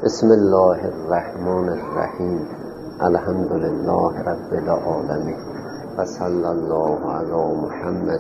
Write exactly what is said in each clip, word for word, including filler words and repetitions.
بسم الله الرحمن الرحیم. الحمد لله رب العالمین و صلی الله علی محمد.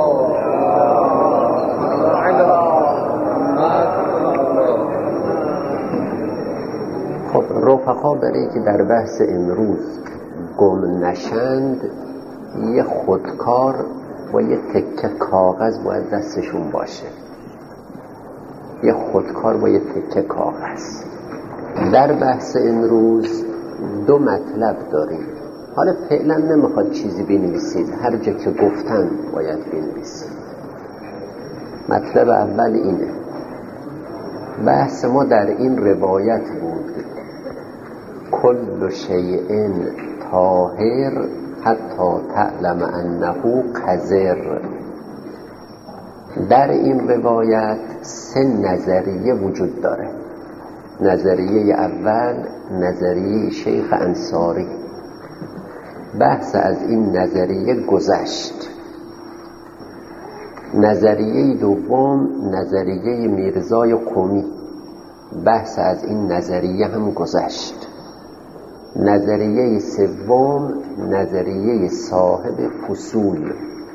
خب رفقا برای که در بحث امروز گم نشند یه خودکار و یه تکه کاغذ باید دستشون باشه. یه خودکار و یه تکه کاغذ. در بحث امروز دو مطلب داریم. حالا فعلا نمیخواد چیزی بنویسید، هر جا که گفتن باید بنویسید. مطلب اول اینه، بحث ما در این روایت بود کل شیء طاهر حتی تعلم انه قذر. در این روایت سه نظریه وجود داره. نظریه اول نظریه شیخ انصاری، بحث از این نظریه گذشت. نظریه دوم نظریه میرزای قمی، بحث از این نظریه هم گذشت. نظریه سوم نظریه صاحب فصول.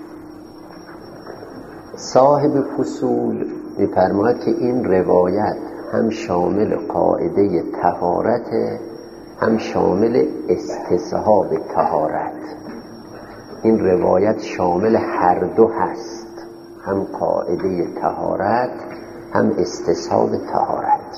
صاحب فصول می‌فرماید که این روایت هم شامل قاعده طهارت، هم شامل استصحاب طهارت. این روایت شامل هر دو هست، هم قاعده طهارت هم استصحاب طهارت.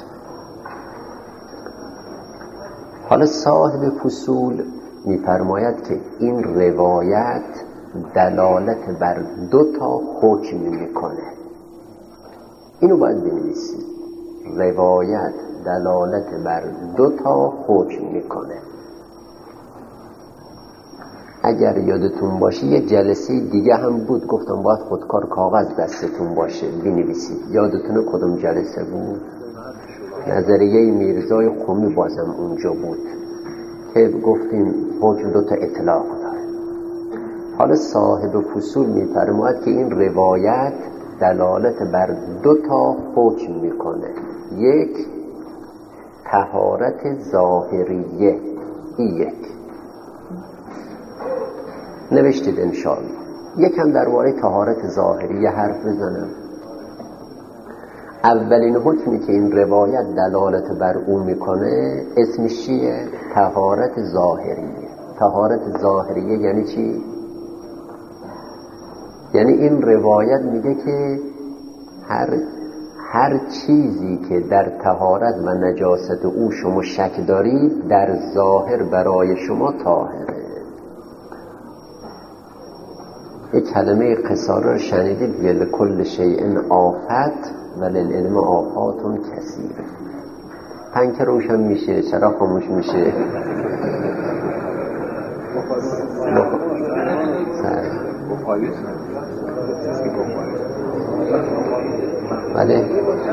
حالا صاحب فصول می‌فرماید که این روایت دلالت بر دو تا حکم میکنه. اینو باید بنویسید. روایت دلالت بر دو تا حکم میکنه. اگر یادتون باشه یه جلسه دیگه هم بود گفتم باید خودکار کاغذ دستتون باشه بنویسید. یادتونه کدوم جلسه بود؟ نظریه میرزای قمی بازم اونجا بود که گفتیم حکم دو تا اطلاق داره. حالا صاحب فصول می‌فرماید که این روایت دلالت بر دو تا حکم میکنه. یک، طهارت ظاهریه. این یک نوشتید انشاءالله. یکم درباره طهارت ظاهریه حرف بزنم. اولین حکمی که این روایت دلالت بر اون میکنه اسمش چیه؟ طهارت ظاهریه. طهارت ظاهریه یعنی چی؟ یعنی این روایت میگه که هر هر چیزی که در طهارت و نجاست او شما شک دارید در ظاهر برای شما طاهره. یک کلمه قصاره رو شنیدید، ولکل شیء آفت وللعلم آفاتون کثیره. پنکه روشن میشه، چرا خاموش میشه؟ بله.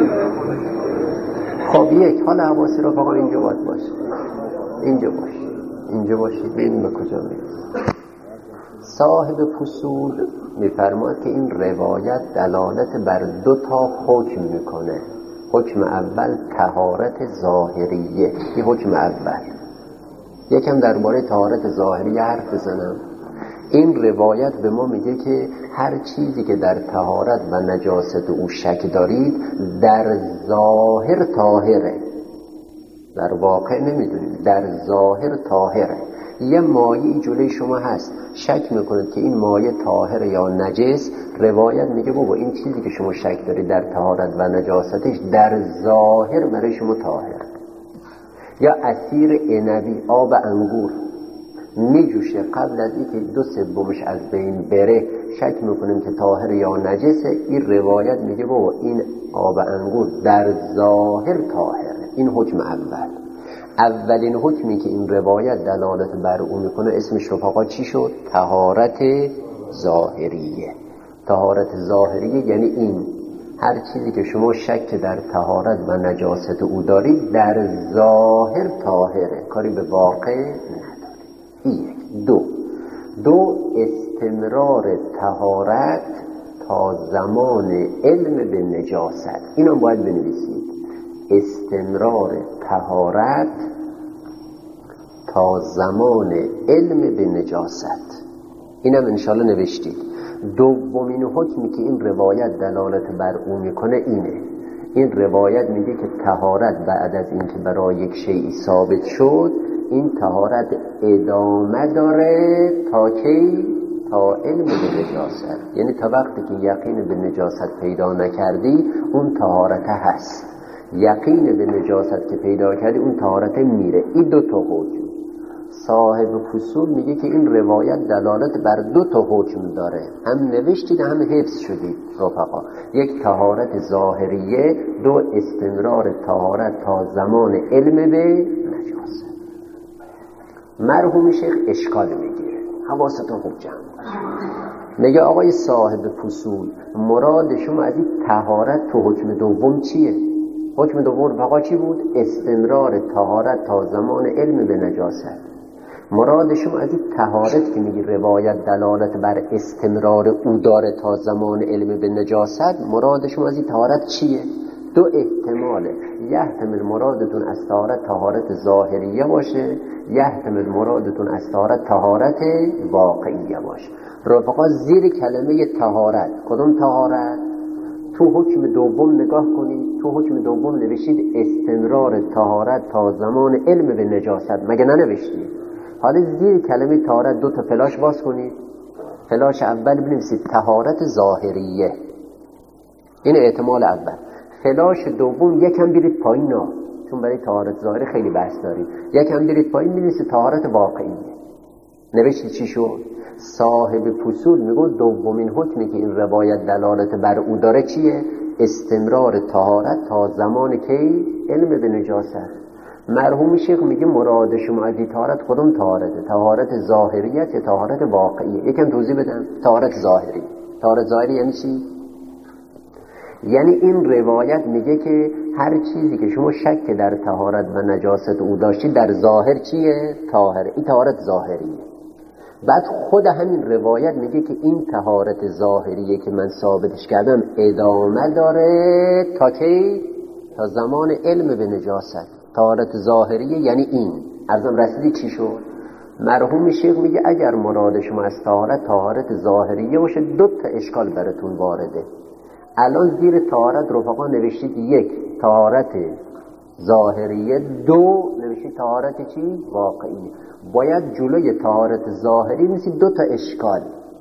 خب یک، حالا حواسی رو فقط اینجا باید باشه. اینجا باشه اینجا باشید. ببینیم به کجا میرسه. صاحب فصول میفرماید که این روایت دلالت بر دو تا حکم میکنه. حکم اول طهارت ظاهریه. این حکم اول. یکم درباره طهارت ظاهریه حرف بزنم. این روایت به ما میگه که هر چیزی که در طهارت و نجاست او شک دارید در ظاهر طاهره. در واقع نمیدونید، در ظاهر طاهره. یه مایه جلوی شما هست، شک میکنید که این مایه طاهر یا نجس، روایت میگه بابا این چیزی که شما شک دارید در طهارت و نجاستش در ظاهر برای شما طاهر. یا عصیر عنبی، آب انگور میجوشه، قبل از اینکه دو سومش از بین بره شک میکنیم که طاهر یا نجسه. این روایت میگه بابا این آب انگور در ظاهر طاهره. این حکم اول. اولین حکمی که این روایت دلالت بر اون میکنه اسمش رفقا چی شد؟ طهارت ظاهریه. طهارت ظاهریه یعنی این هر چیزی که شما شک در طهارت و نجاست او دارید در ظاهر طاهره، کاری به واقع نداره. یک. دو دو استمرار طهارت تا زمان علم به نجاست. اینو باید بنویسید. استمرار طهارت تا زمان علم به نجاست. اینم انشالله نوشتید. دومین حکمی که این روایت دلالت بر اون میکنه اینه، این روایت میگه که طهارت بعد از اینکه برای یک شیء ثابت شد، این طهارت ادامه داره تا کی؟ تا علم به نجاست. یعنی تا وقتی که یقین به نجاست پیدا نکردی اون طهارت هست، یقین به نجاست که پیدا کردی اون طهارت میره. این دو تا حکم. صاحب فصول میگه که این روایت دلالت بر دو تا حکم داره، هم نوشتید هم حفظ شدید رفقا. یک طهارت ظاهریه، دو استمرار طهارت تا زمان علم به نجاست. مرحوم شیخ اشکال میگیره، حواستون خوب جمع باشه. میگه آقای صاحب فصول مراد شما از این طهارت تو حکم دوم چیه؟ حکم دوم رفقا چی بود؟ استمرار طهارت تا زمان علم به نجاست. مراد شما از این طهارت که میگی روایت دلالت بر استمرار او داره تا زمان علم به نجاست، مراد شما از این طهارت چیه؟ دو احتماله. یحتمل مرادتون از طهارت طهارت ظاهریه باشه، یحتمل مرادتون از طهارت طهارت واقعیه باشه. رفقا زیر کلمه طهارت کدوم طهارت؟ تو حکم دوم نگاه کنید، تو حکم دوم نوشید استمرار طهارت تا زمان علم به نجاست، مگه ننوشتید؟ حالا زیر کلمه طهارت دو تا فلاش باز کنید. فلاش اول بنویسید طهارت ظاهریه، این احتمال اول. فلاش دوم یکم برید پایین ها، چون برای طهارت ظاهری خیلی بحث دارید، یکم برید پایین بنویسید طهارت واقعیه. نوشتید چی شد؟ صاحب فصول میگه دومین حکمی که این روایت دلالت بر او داره چیه؟ استمرار طهارت تا زمان کی؟ علم به نجاست. مرحوم شیخ میگه مراد شما از این طهارت کدوم طهارته؟ طهارت ظاهریه یا طهارت واقعیه؟ یکم توضیح بدم. طهارت ظاهری. طهارت ظاهری یعنی چی؟ یعنی این روایت میگه که هر چیزی که شما شک در طهارت و نجاست او داشتید در ظاهر چیه؟ طاهره. این طهارت ظاهریه. بعد خود همین روایت میگه که این طهارت ظاهریه که من ثابتش کردم ادامه داره تا کی؟ تا زمان علم به نجاست. طهارت ظاهریه یعنی این. عرضم رسیدی چی شد؟ مرحوم شیخ میگه اگر مراد شما از طهارت طهارت ظاهریه باشه دو تا اشکال براتون وارده. الان زیر طهارت رفقا نوشتید یک طهارت ظاهریه، دو نوشتید طهارت چی؟ واقعیه. باید جلوی طهارت ظاهری میسید دو تا اشکال.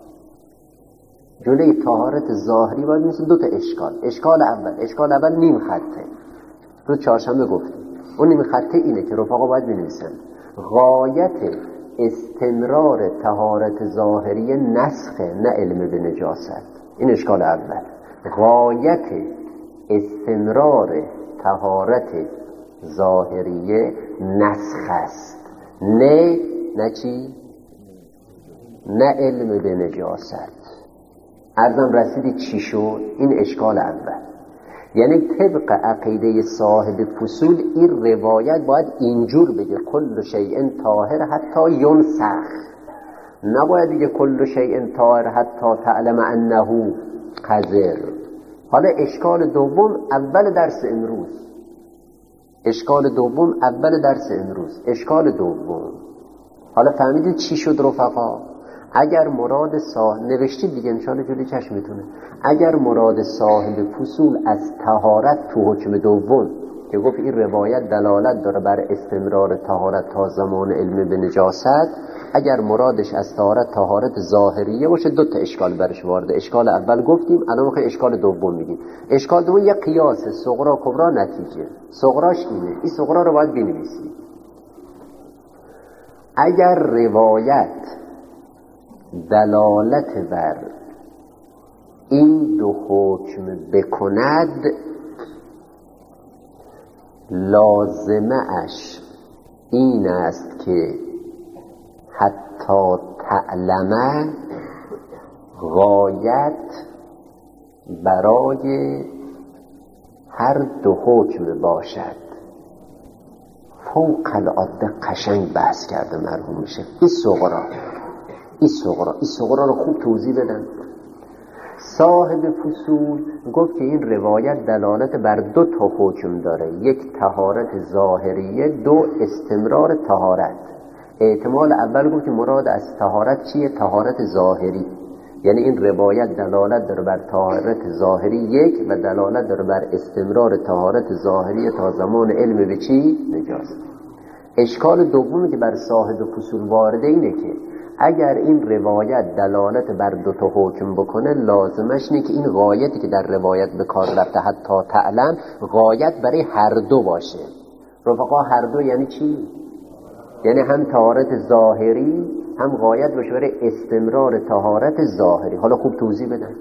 جلوی طهارت ظاهری باید میسید دو تا اشکال. اشکال اول، اشکال اول نیم خطه. روز چهارشنبه گفتیم اون نیم خطه اینه که رفقا باید بنویسن غایت استمرار طهارت ظاهری نسخه نه علم به نجاست. این اشکال اول. غایت استمرار طهارت ظاهریه نسخ است، نه نه چی؟ نه علم به نجاست. عرضم رسیدی چی شد؟ این اشکال اول. یعنی طبق عقیده صاحب فصول این روایت باید اینجور بگه کل شیء طاهر حتی ینسخ، نباید بگه کل شیء طاهر حتی تعلم انه قذر. حالا اشکال دوم اول درس امروز، اشکال دوم اول درس امروز اشکال دوم. حالا فهمیدید چی شد رفقا؟ اگر مراد صاحب نوشتید دیگه انشاءالله جلوی چشمتونه، اگر مراد صاحب فصول از طهارت تو حکم دوم که گفت این روایت دلالت داره بر استمرار طهارت تا زمان علم به نجاست، اگر مرادش از طهارت طهارت ظاهریه باشه دو تا اشکال برش وارده. اشکال اول گفتیم، الان میخوایم اشکال دوم میگیم. اشکال دوم یک قیاس صغرا کبرا نتیجه. صغراش اینه، این صغرا رو باید بنویسید. اگر روایت دلالت بر این دو حکم بکند لازمه اش این است که حتی تعلمه غایت برای هر دو حکم باشد. فوق العاده قشنگ بحث کرده مرحوم میشه. این صغرا این صغرا این صغرا رو خوب توضیح بدن. صاحب فصول گفت که این روایت دلالت بر دو تا حکم داره، یک طهارت ظاهریه، دو استمرار طهارت. احتمال اول گفت که مراد از طهارت چیه؟ طهارت ظاهری، یعنی این روایت دلالت داره بر طهارت ظاهری یک و دلالت داره بر استمرار طهارت ظاهری تا زمان علم به چی؟ نجاست. اشکال دومی که بر صاحب فصول وارده اینه که اگر این روایت دلالت بر دو تا حکم بکنه، لازمش اینه که این غایتی که در روایت به کار رفته حتی تعلم غایت برای هر دو باشه. رفقا هر دو یعنی چی؟ یعنی هم طهارت ظاهری هم غایت باشه برای استمرار طهارت ظاهری. حالا خوب توضیح بدن.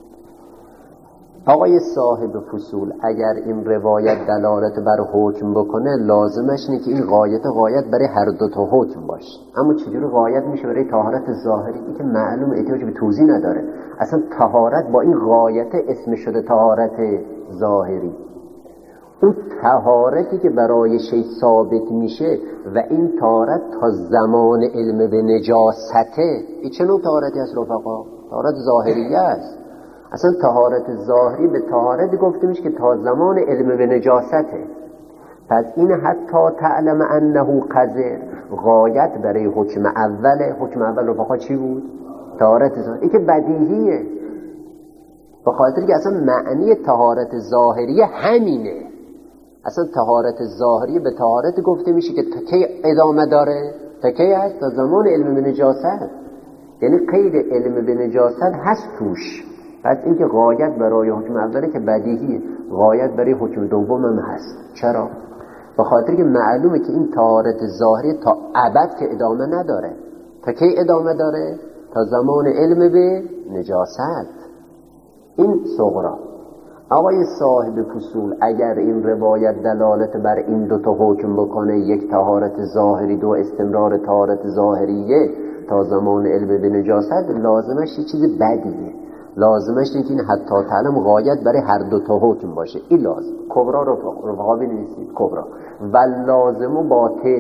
آقای صاحب فصول اگر این روایت دلالت بر حکم بکنه، لازمش اینه که این غایت غایت برای هر دو تا حکم باشه. اما چجوری غایت میشه برای طهارت ظاهری؟ این که معلوم احتیاج به توضیح نداره. اصلا طهارت با این غایت اسم شده طهارت ظاهری. اون طهارتی که برای شی ثابت میشه و این طهارت تا زمان علم به نجاسته، این چه نوع طهارتی است رفقا؟ طهارت ظاهریه است. اصلا طهارت ظاهری به طهارت گفته میشه که تا زمان علم به نجاسته. پس این حتی تعلم انه قذر غایت برای حکم اوله. حکم اول رفقا چی بود؟ طهارت ظاهری. این که بدیهیه، به خاطر که اصلا معنی طهارت ظاهری همینه. اصلا طهارت ظاهری به طهارت گفته میشه که تا کی ادامه داره؟ تا کی هست؟ تا زمان علم به نجاست. یعنی قید علم به نجاست هست توش. پس اینکه غایت برای حکم اوله که بدیهیه، غایت برای حکم دوم هم هست. چرا؟ به خاطر که معلومه که این طهارت ظاهری تا ابد که ادامه نداره. تا کی ادامه داره؟ تا زمان علم به نجاست. این صغرا. آقای صاحب فصول اگر این روایت دلالت بر این دو تا حکم بکنه، یک طهارت ظاهری، دو استمرار طهارت ظاهریه تا زمان علم به نجاست، لازمش یه چیز بدیه. لازمش اینه که این حتی تعلم غایت برای هر دو تا حکم باشه. این لازم. کبرا رفقا بنویسید. کبرا و لازم و باطل.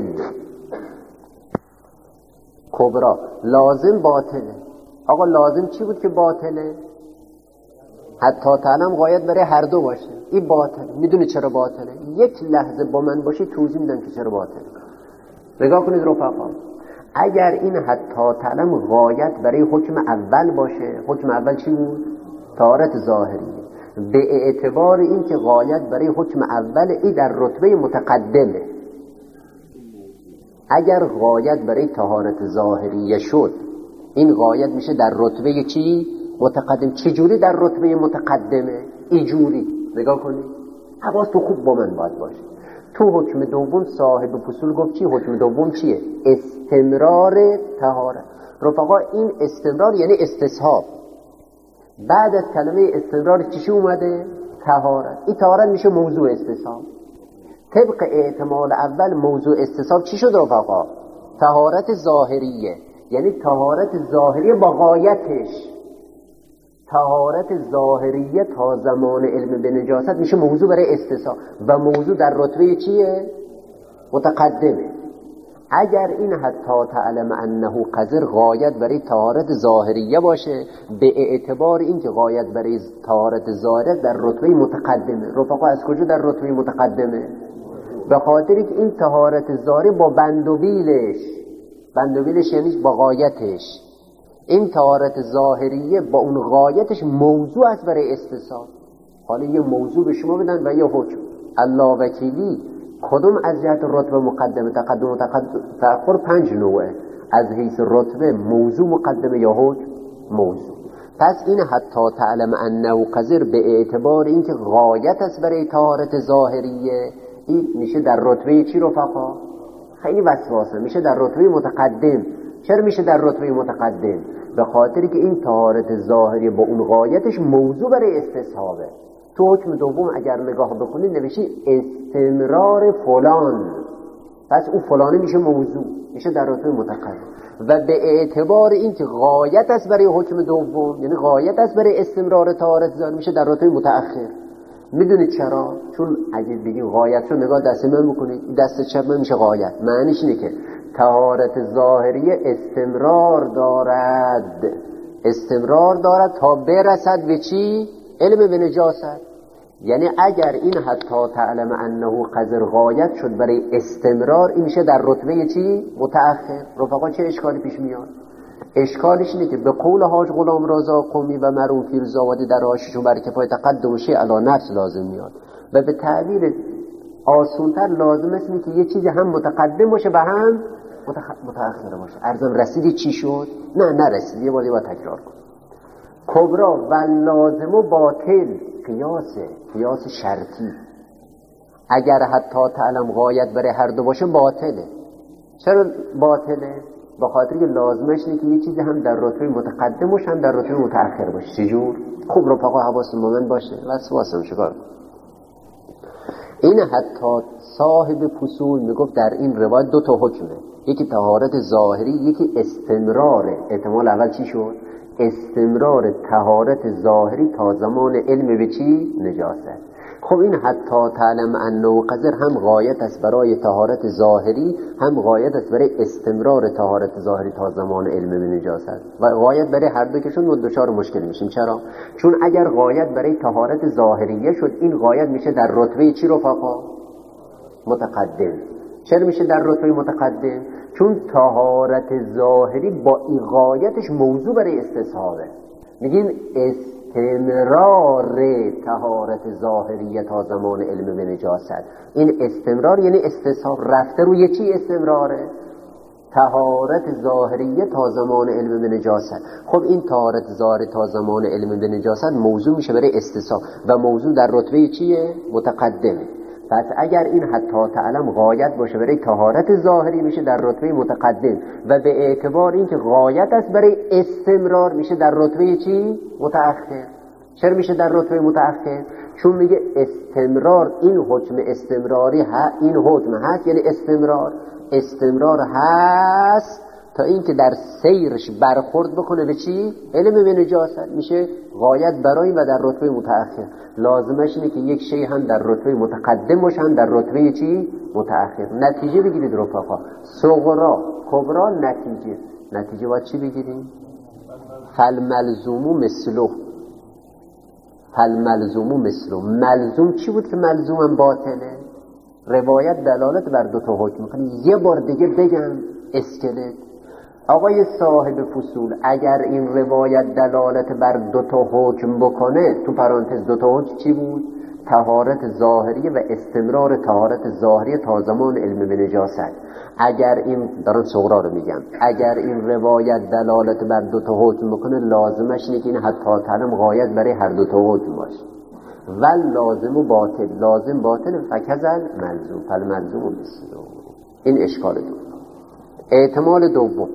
کبرا لازم باطله. آقا لازم چی بود که باطله؟ حتی تعلم غایت برای هر دو باشه. این باطله. میدونی چرا باطله؟ یک لحظه با من باشی توضیح میدم که چرا باطله. نگاه کنید رفقا، اگر این حتی تعلم غایت برای حکم اول باشه، حکم اول چی بود؟ طهارت ظاهری. به اعتبار این که غایت برای حکم اول ای در رتبه متقدمه. اگر غایت برای طهارت ظاهری شد، این غایت میشه در رتبه چی؟ متقدم. چجوری در رتبه متقدمه؟ اینجوری. نگاه کنید، حواس تو خوب با من باید باشه. تو حکم دوم صاحب فصول گفت چی؟ حکم دوم چیه؟ استمرار طهارت. رفقا این استمرار یعنی استصحاب. بعد از کلمه استمرار چی اومده؟ طهارت. این طهارت میشه موضوع استصحاب. طبق احتمال اول موضوع استصحاب چی شد رفقا؟ طهارت ظاهریه. یعنی طهارت ظاهریه با غایتش. طهارت ظاهریه تا زمان علم به نجاست میشه موضوع برای استصحاب و موضوع در رتبه چیه؟ متقدمه. اگر این حتی تعلم انه قذر غایت برای طهارت ظاهریه باشه، به اعتبار این که غایت برای طهارت ظاهریه در رتبه متقدمه. رفقا از کجا در رتبه متقدمه؟ به خاطری که این طهارت ظاهری با بندوبیلش، بندوبیلش یعنی با غایتش، این طهارت ظاهریه با اون غایتش موضوع است برای استصحاب. حالا یه موضوع به شما بدن و یه حکم. الله وکیلی کدوم از جهت رتبه مقدمه؟ تقدم و تأخر پنج نوعه. از حیث رتبه موضوع مقدمه یا حکم؟ موضوع. پس این حتی تعلم انه قذر به اعتبار اینکه غایت است برای طهارت ظاهریه، این میشه در رتبه چی رفقا؟ خیلی وسواسه. میشه در رتبه متقدم. چرا میشه در رتبه متقدم؟ به خاطری که این طهارت ظاهری با اون غایتش موضوع برای استصحابه. تو حکم دوم اگر نگاه بکنید نوشی استمرار فلان، پس اون فلانه میشه موضوع، میشه در رتبه متقدم. و به اعتبار این که غایت است برای حکم دوم، یعنی غایت است برای استمرار طهارت ظاهری، میشه در رتبه متأخر. میدونید چرا؟ چون اگه بگیم غایت رو نگاه دست من بکنید، دست چپ من میشه غایت. معنیش اینه که طهارت ظاهری استمرار دارد، استمرار دارد تا برسد به چی؟ علم به نجاست. یعنی اگر این حتی تعلم انه قذر غایت شد برای استمرار، این میشه در رتبه چی؟ متأخر. رفقا چه اشکالی پیش میاد؟ اشکالش اینه که به قول حاج غلام رضا قمی و مرحوم فیروز آبادی در حاشیه‌شون برای کفایت تقدم شیء علی نفس لازم میاد و به تعبیر آسونتر لازم است که یه چیزی هم متقدم باشه و هم متأخر باشه. ارزان رسیدی چی شد؟ نه نرسیدی. یه بار دیگه تکرار کن. کبرا و لازم و باطل قیاسه، قیاس شرطی. اگر حتی تعلم غایت برای هر دو باشه باطله. چرا باطله؟ با خاطر که لازمش اینه که یه چیزی هم در رتبه متقدم باشه هم در رتبه متأخر باشه. چجور؟ خوب رفقا حواستون مومن باشه. وسواسم شکار کن. این حتی صاحب فصول میگفت در این روایت دو تا حکمه، یکی طهارت ظاهری، یکی استمرار. احتمال اول چی شد؟ استمرار طهارت ظاهری تا زمان علم به چی؟ نجاست. خب این حتی تعلم انه قذر هم غایت است برای طهارت ظاهری، هم غایت است برای استمرار طهارت ظاهری تا زمان علم به نجاست و غایت برای هر دو کشون دچار مشکل میشیم. چرا؟ چون اگر غایت برای طهارت ظاهریه شد، این غایت میشه در رتبه چی رفقا؟ متقدم. چرا میشه در رتبه متقدم؟ چون طهارت ظاهری با این غایتش موضوع برای استصحابه. میگیم استمرار طهارت ظاهریه تا زمان علم به نجاست. این استمرار یعنی استصحاب رفته روی چی؟ استمراره طهارت ظاهریه تا زمان علم به نجاست. خب این طهارت ظاهری تا زمان علم به نجاست موضوع میشه برای استصحاب و موضوع در رتبه چیه؟ متقدمه. پس اگر این حتی تعلم غایت باشه برای طهارت ظاهری میشه در رتبه متقدم و به اعتبار اینکه غایت است برای استمرار میشه در رتبه چی؟ متأخر. چرا میشه در رتبه متأخر؟ چون میگه استمرار، این حکم استمراری ها، این حکم هست یعنی استمرار استمرار هست تا اینکه در سیرش برخورد بکنه به چی؟ علم به نجاست. میشه غایت برای و در رتبه متأخر. لازمش اینه که یک شی هم در رتبه متقدم باشه هم در رتبه چی؟ متأخر. نتیجه بگیرید رفقا. صغرا کبرا نتیجه. نتیجه باید چی بگیریم؟ فالملزومو مثلو. فالملزومو مثلو. ملزوم چی بود که ملزومم باطله؟ روایت دلالت بر دو تا حکم میکنه. یه بار دیگه بگم اسکلت. آقای صاحب فصول اگر این روایت دلالت بر دو تا حکم بکنه، تو پرانتز دو تا حکم چی بود؟ طهارت ظاهری و استمرار طهارت ظاهری تا زمان علم به نجاست. اگر این دارن صغرا رو میگم، اگر این روایت دلالت بر دو تا حکم بکنه لازمش اینه که این حتی تعلم غایت برای هر دو تا حکم باشه. ول لازم و باطل، لازم باطل فکذل ملزوم فالملزوم و مثلو. این اشکال دو. احتمال دوم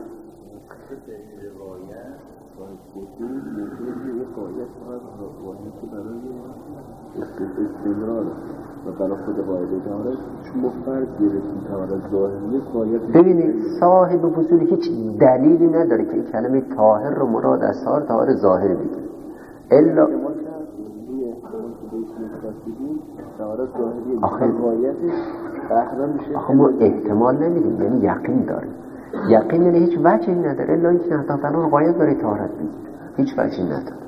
استمرار و برای خود قاعده طهارت شما فرض گرفتید طهارت ظاهریه قاعده. ببینید صاحب فصول هیچ دلیلی نداره که این کلمه طاهر رو مراد از طهارت طهارت ظاهری بگیره الا آخه آخه ما احتمال نمیدیم، یعنی یقین داریم. یقین یعنی هیچ وجهی نداره الا اینکه حتی فلان قاعده برای طهارت بگیره، هیچ وجهی نداره.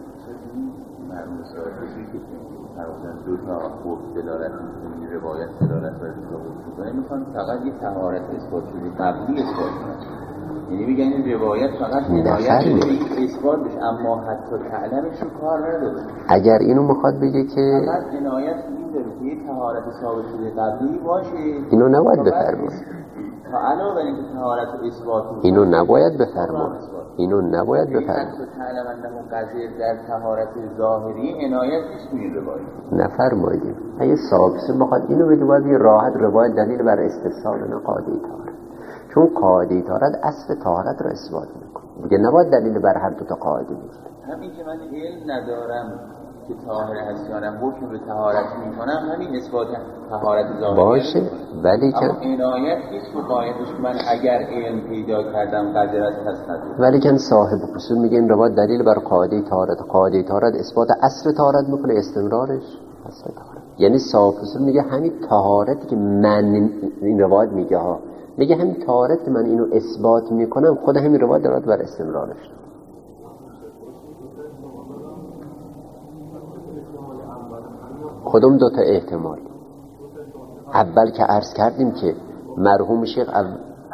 دو تا خوب دلالت می‌کنه، روایت دلالت بر دو تا می‌کنه، می‌خوان فقط یه طهارت اثبات شده قبلی اثبات کنه. یعنی میگن این روایت فقط عنایت شده به اثبات بشه اما حتی تعلمش رو کار نداره. اگر اینو می‌خواد بگه که فقط عنایت این داره که یه طهارت ثابت شده قبلی باشه، اینو نباید بفرمایید. تا علاوه بر اینکه طهارت اثبات اینو نباید بفرمایید. اینو نباید بفرمایید. تعلم انه قضیه در طهارت ظاهری عنایت نیست این روایت. نفرمایید. اگه ثابت بخواد اینو بگه باید یه راحت روایت دلیل بر استفسار نه قاعده طهارت. چون قاعده طهارت اصل طهارت رو اثبات میکنه. دیگه نباید دلیل بر هر دو تا قاعده بگیره. همین که من علم ندارم که طاهر هستم حکم به طهارت میکنم، همین اثبات طهارت ظاهری باشه، ولی که اما عنایت نیست که قاعدش من اگر علم پیدا کردم قدرت هست ندارم. ولی که صاحب اصول میگه این روایت دلیل بر قاعده طهارت، قاعده طهارت اثبات اصل طهارت میکنه، استمرارش اصل طهارت. یعنی صاحب اصول میگه همین طهارتی که من این روایت میگه ها میگه همین طهارت که من اینو اثبات میکنم خود همین روایت دارد بر استمرارش. کدوم دوتا احتمال؟ اول که عرض کردیم که مرحوم شیخ اول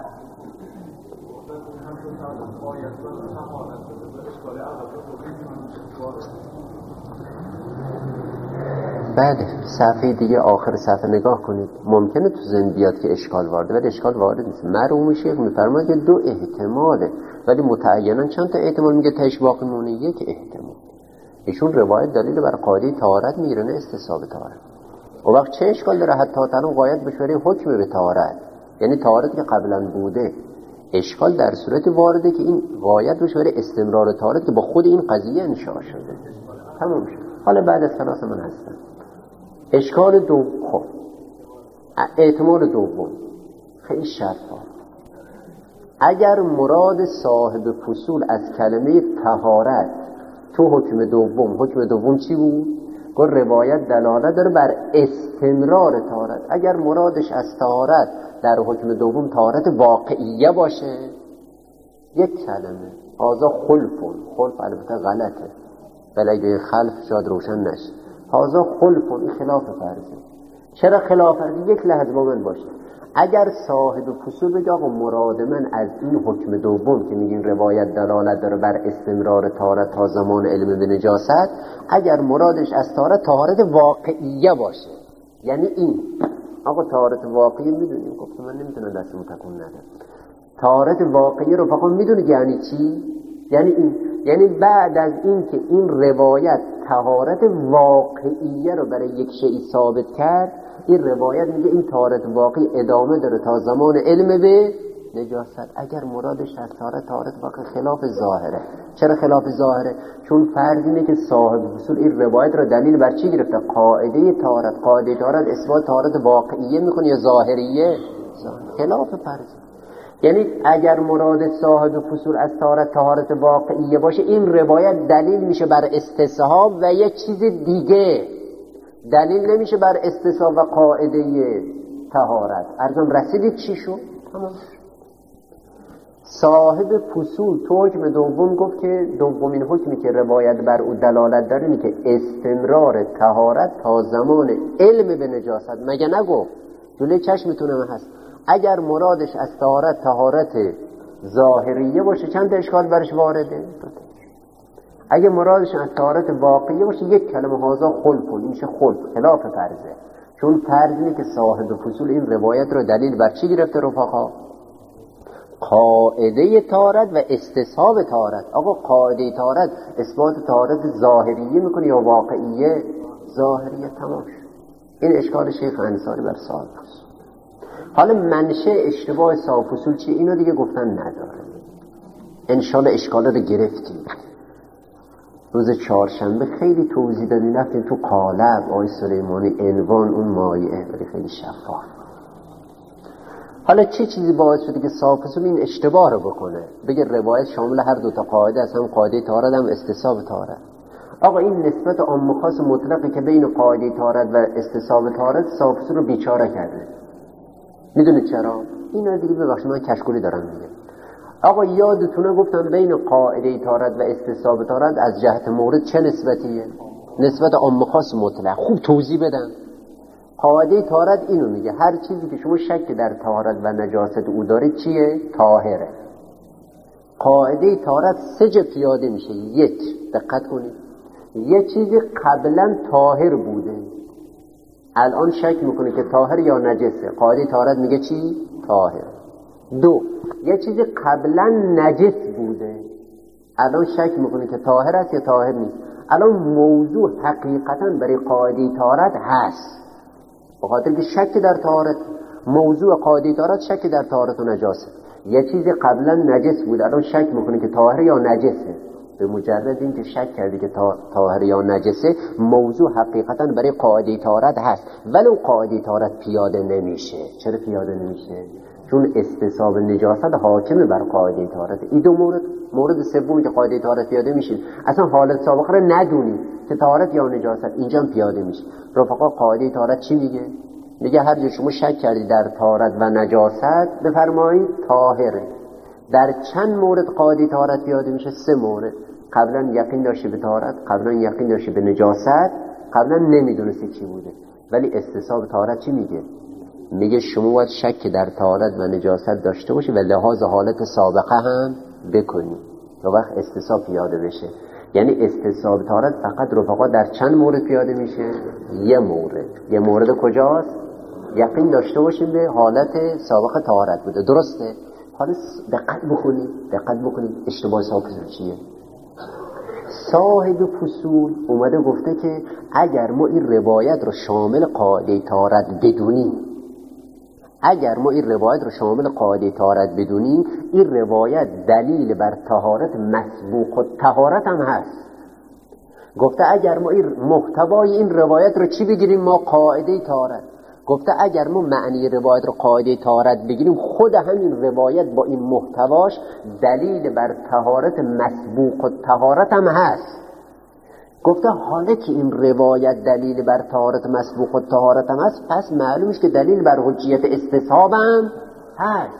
بعد صفحه دیگه آخر صفحه نگاه کنید، ممکنه تو ذهن بیاد که اشکال وارده، ولی اشکال وارد نیست. مرحوم شیخ میفرماید که دو احتماله، ولی متعینا چند تا احتمال میگه تاش باقی مونه؟ یک احتمال. ایشون روایت دلیل بر قاعده طهارت میگیره نه استصحاب طهارت. و وقت چه اشکال داره حتی تا قایت بشوره حکم به طهارت، یعنی طهارتی که قبلا بوده؟ اشکال در صورت وارده که این قایت بشوره استمرار طهارت که با خود این قضیه انشاء شده. تمام شد. حالا بعد از کلاس من هستم. اشکال دوم، خب احتمال دوم خیلی شفاف. اگر مراد صاحب فصول از کلمه طهارت تو حکم دوم، حکم دوم چی بود؟ گفت روایت دلالت داره بر استمرار طهارت. اگر مرادش از طهارت در حکم دوم طهارت واقعیه باشه، یک کلمه هازا خلفون، خلف البته غلطه ولی اگه خلف شاید روشن نشه، هازا خلفون، این خلاف فرضه. چرا خلاف فرضه؟ یک لحظه با من باشه. اگر صاحب فصول بگه آقا مراد من از این حکم دوم که میگین روایت دلالت داره بر استمرار طهارت تا زمان علم به نجاست، اگر مرادش از طهارت طهارت واقعیه باشه، یعنی این آقا طهارت واقعی میدونیم، گفت من نمیتونم دستمو تکون ندم. طهارت واقعی رو فقط میدونید یعنی چی؟ یعنی این، یعنی بعد از این که این روایت طهارت واقعیه رو برای یک شیء ثابت کرد، این روایت میگه این طهارت واقعی ادامه داره تا زمان علم به نجاست. اگر مرادش از طهارت طهارت واقعی خلاف ظاهره. چرا خلاف ظاهره؟ چون فرض اینه که صاحب اصول این روایت رو دلیل بر چی گرفته؟ قاعده طهارت. قاعده طهارت اثبات طهارت واقعیه میکنه یا ظاهریه؟ خلاف فرض. یعنی اگر مراد صاحب فصول از طهارت طهارت واقعیه باشه، این روایت دلیل میشه بر استصحاب و یک چیز دیگه، دلیل نمیشه بر استصحاب و قاعده طهارت. ارزم رسیدید چی شد؟ تمام. صاحب فصول تو حکم دوم گفت که دومین حکمی که روایت بر او دلالت داره اینه که استمرار طهارت تا زمان علم به نجاست. مگه نگفت؟ جلوی چشمتونه من هست. اگر مرادش از طهارت طهارت ظاهریه باشه چند تا اشکال برش وارده؟ اگه مرادش از طهارت واقعیه باشه یک کلمه هازا خلفون، این میشه خلف، خلاف فرضه. چون فرض اینه که صاحب فصول این روایت رو دلیل بر چی گرفته رفقا؟ قاعده طهارت و استصحاب طهارت. آقا قاعده طهارت اثبات طهارت ظاهریه میکنه یا واقعیه؟ ظاهریه. تمام شد. این اشکال شیخ انصاری بر صاحب فصول. حالا منشه اشتباه صاحب فصول چیه؟ اینو دیگه گفتن نداره. انشالله اشکاله رو گرفتیم. روز چهارشنبه خیلی توضیح دادیم، رفتیم تو قالب آقای سلیمانی عنوان اون مایعه، ولی خیلی شفاف. حالا چه چیزی باعث شده که صاحب فصول این اشتباه رو بکنه؟ بگه روایت شامل هر دو تا قاعده است، هم قاعده طهارت هم استصحاب طهارت. آقا این نسبت عام خاص مطلقی که بین قاعده طهارت و استصحاب طهارت صاحب فصول رو بیچاره کرده. میدونید چرا؟ اینا دیگه ببخشید من کشکولی دارم میگم. آقا یادتونه گفتم بین قاعده طهارت و استصحاب طهارت از جهت مورد چه نسبتیه؟ نسبت عام خاص مطلق. خوب توضیح بدم. قاعده طهارت اینو میگه هر چیزی که شما شک در طهارت و نجاست او دارید چیه؟ طاهره. قاعده طهارت سه جا پیاده میشه. یک، دقت کنید، یه چیزی قبلا طاهر بوده، الان شک میکنه که طاهر یا نجسه، قاعده طهارت میگه چی؟ طاهر. دو، یه چیزی قبلا نجس بوده، الان شک میکنه که طاهر است یا طاهر نیست، الان موضوع حقیقتا برای قاعده طهارت هست، بخاطر که شک در طهارت، موضوع قاعده طهارت شک در طهارت و نجاسه. یه چیزی قبلا نجس بود، الان شک میکنه که طاهر یا نجسه، به مجرد این که شک کردی که طاهر یا نجسه، موضوع حقیقتا برای قاعده طهارت هست، ولو قاعده طهارت پیاده نمیشه. چرا پیاده نمیشه؟ چون استصحاب نجاست حاکمه بر قاعده طهارت. این دو مورد. مورد سومی که قاعده طهارت پیاده میشه، اصلا حالت سابقه رو ندونی که طهارت یا نجاست، اینجا هم پیاده میشه. رفقا قاعده طهارت چی میگه؟ میگه هر جا شما شک کردی در طهارت و نجاست بفرمایید طاهره. در چند مورد قاعده طهارت پیاده میشه؟ سه مورد. قبلا یقین داشتی به طهارت، قبلا یقین داشتی به نجاست، قبلا نمیدونسته چی بوده. ولی استصحاب طهارت چی میگه؟ میگه شما باید شک در طهارت و نجاست داشته باشی و لحاظ حالت سابقه هم بکنی تا وقت استصحاب پیاده بشه. یعنی استصحاب طهارت فقط رفقا در چند مورد پیاده میشه؟ یه مورد. یه مورد کجاست؟ یقین داشته باشیم به حالت سابقه طهارت بوده. درسته؟ حالا دقت بکنید دقت بکنید اشتباه صاحب چیه؟ صاحب فصول اومده گفته که اگر ما این روایت رو شامل قاعده طهارت بدونیم اگر ما این روایت رو شامل قاعده طهارت بدونیم این روایت دلیل بر طهارت مسبوق الطهارت هم هست. گفته اگر ما این محتوای این روایت رو چی بگیریم؟ ما قاعده طهارت. گفته اگر ما معنی روایت رو قاعده طهارت بگیریم خود همین روایت با این محتواش دلیل بر طهارت مسبوق الطهارت هم هست. گفته حالا که این روایت دلیل بر طهارت مسبوق الطهارت هم هست پس معلومش که دلیل بر حجیت استصحاب هم هست.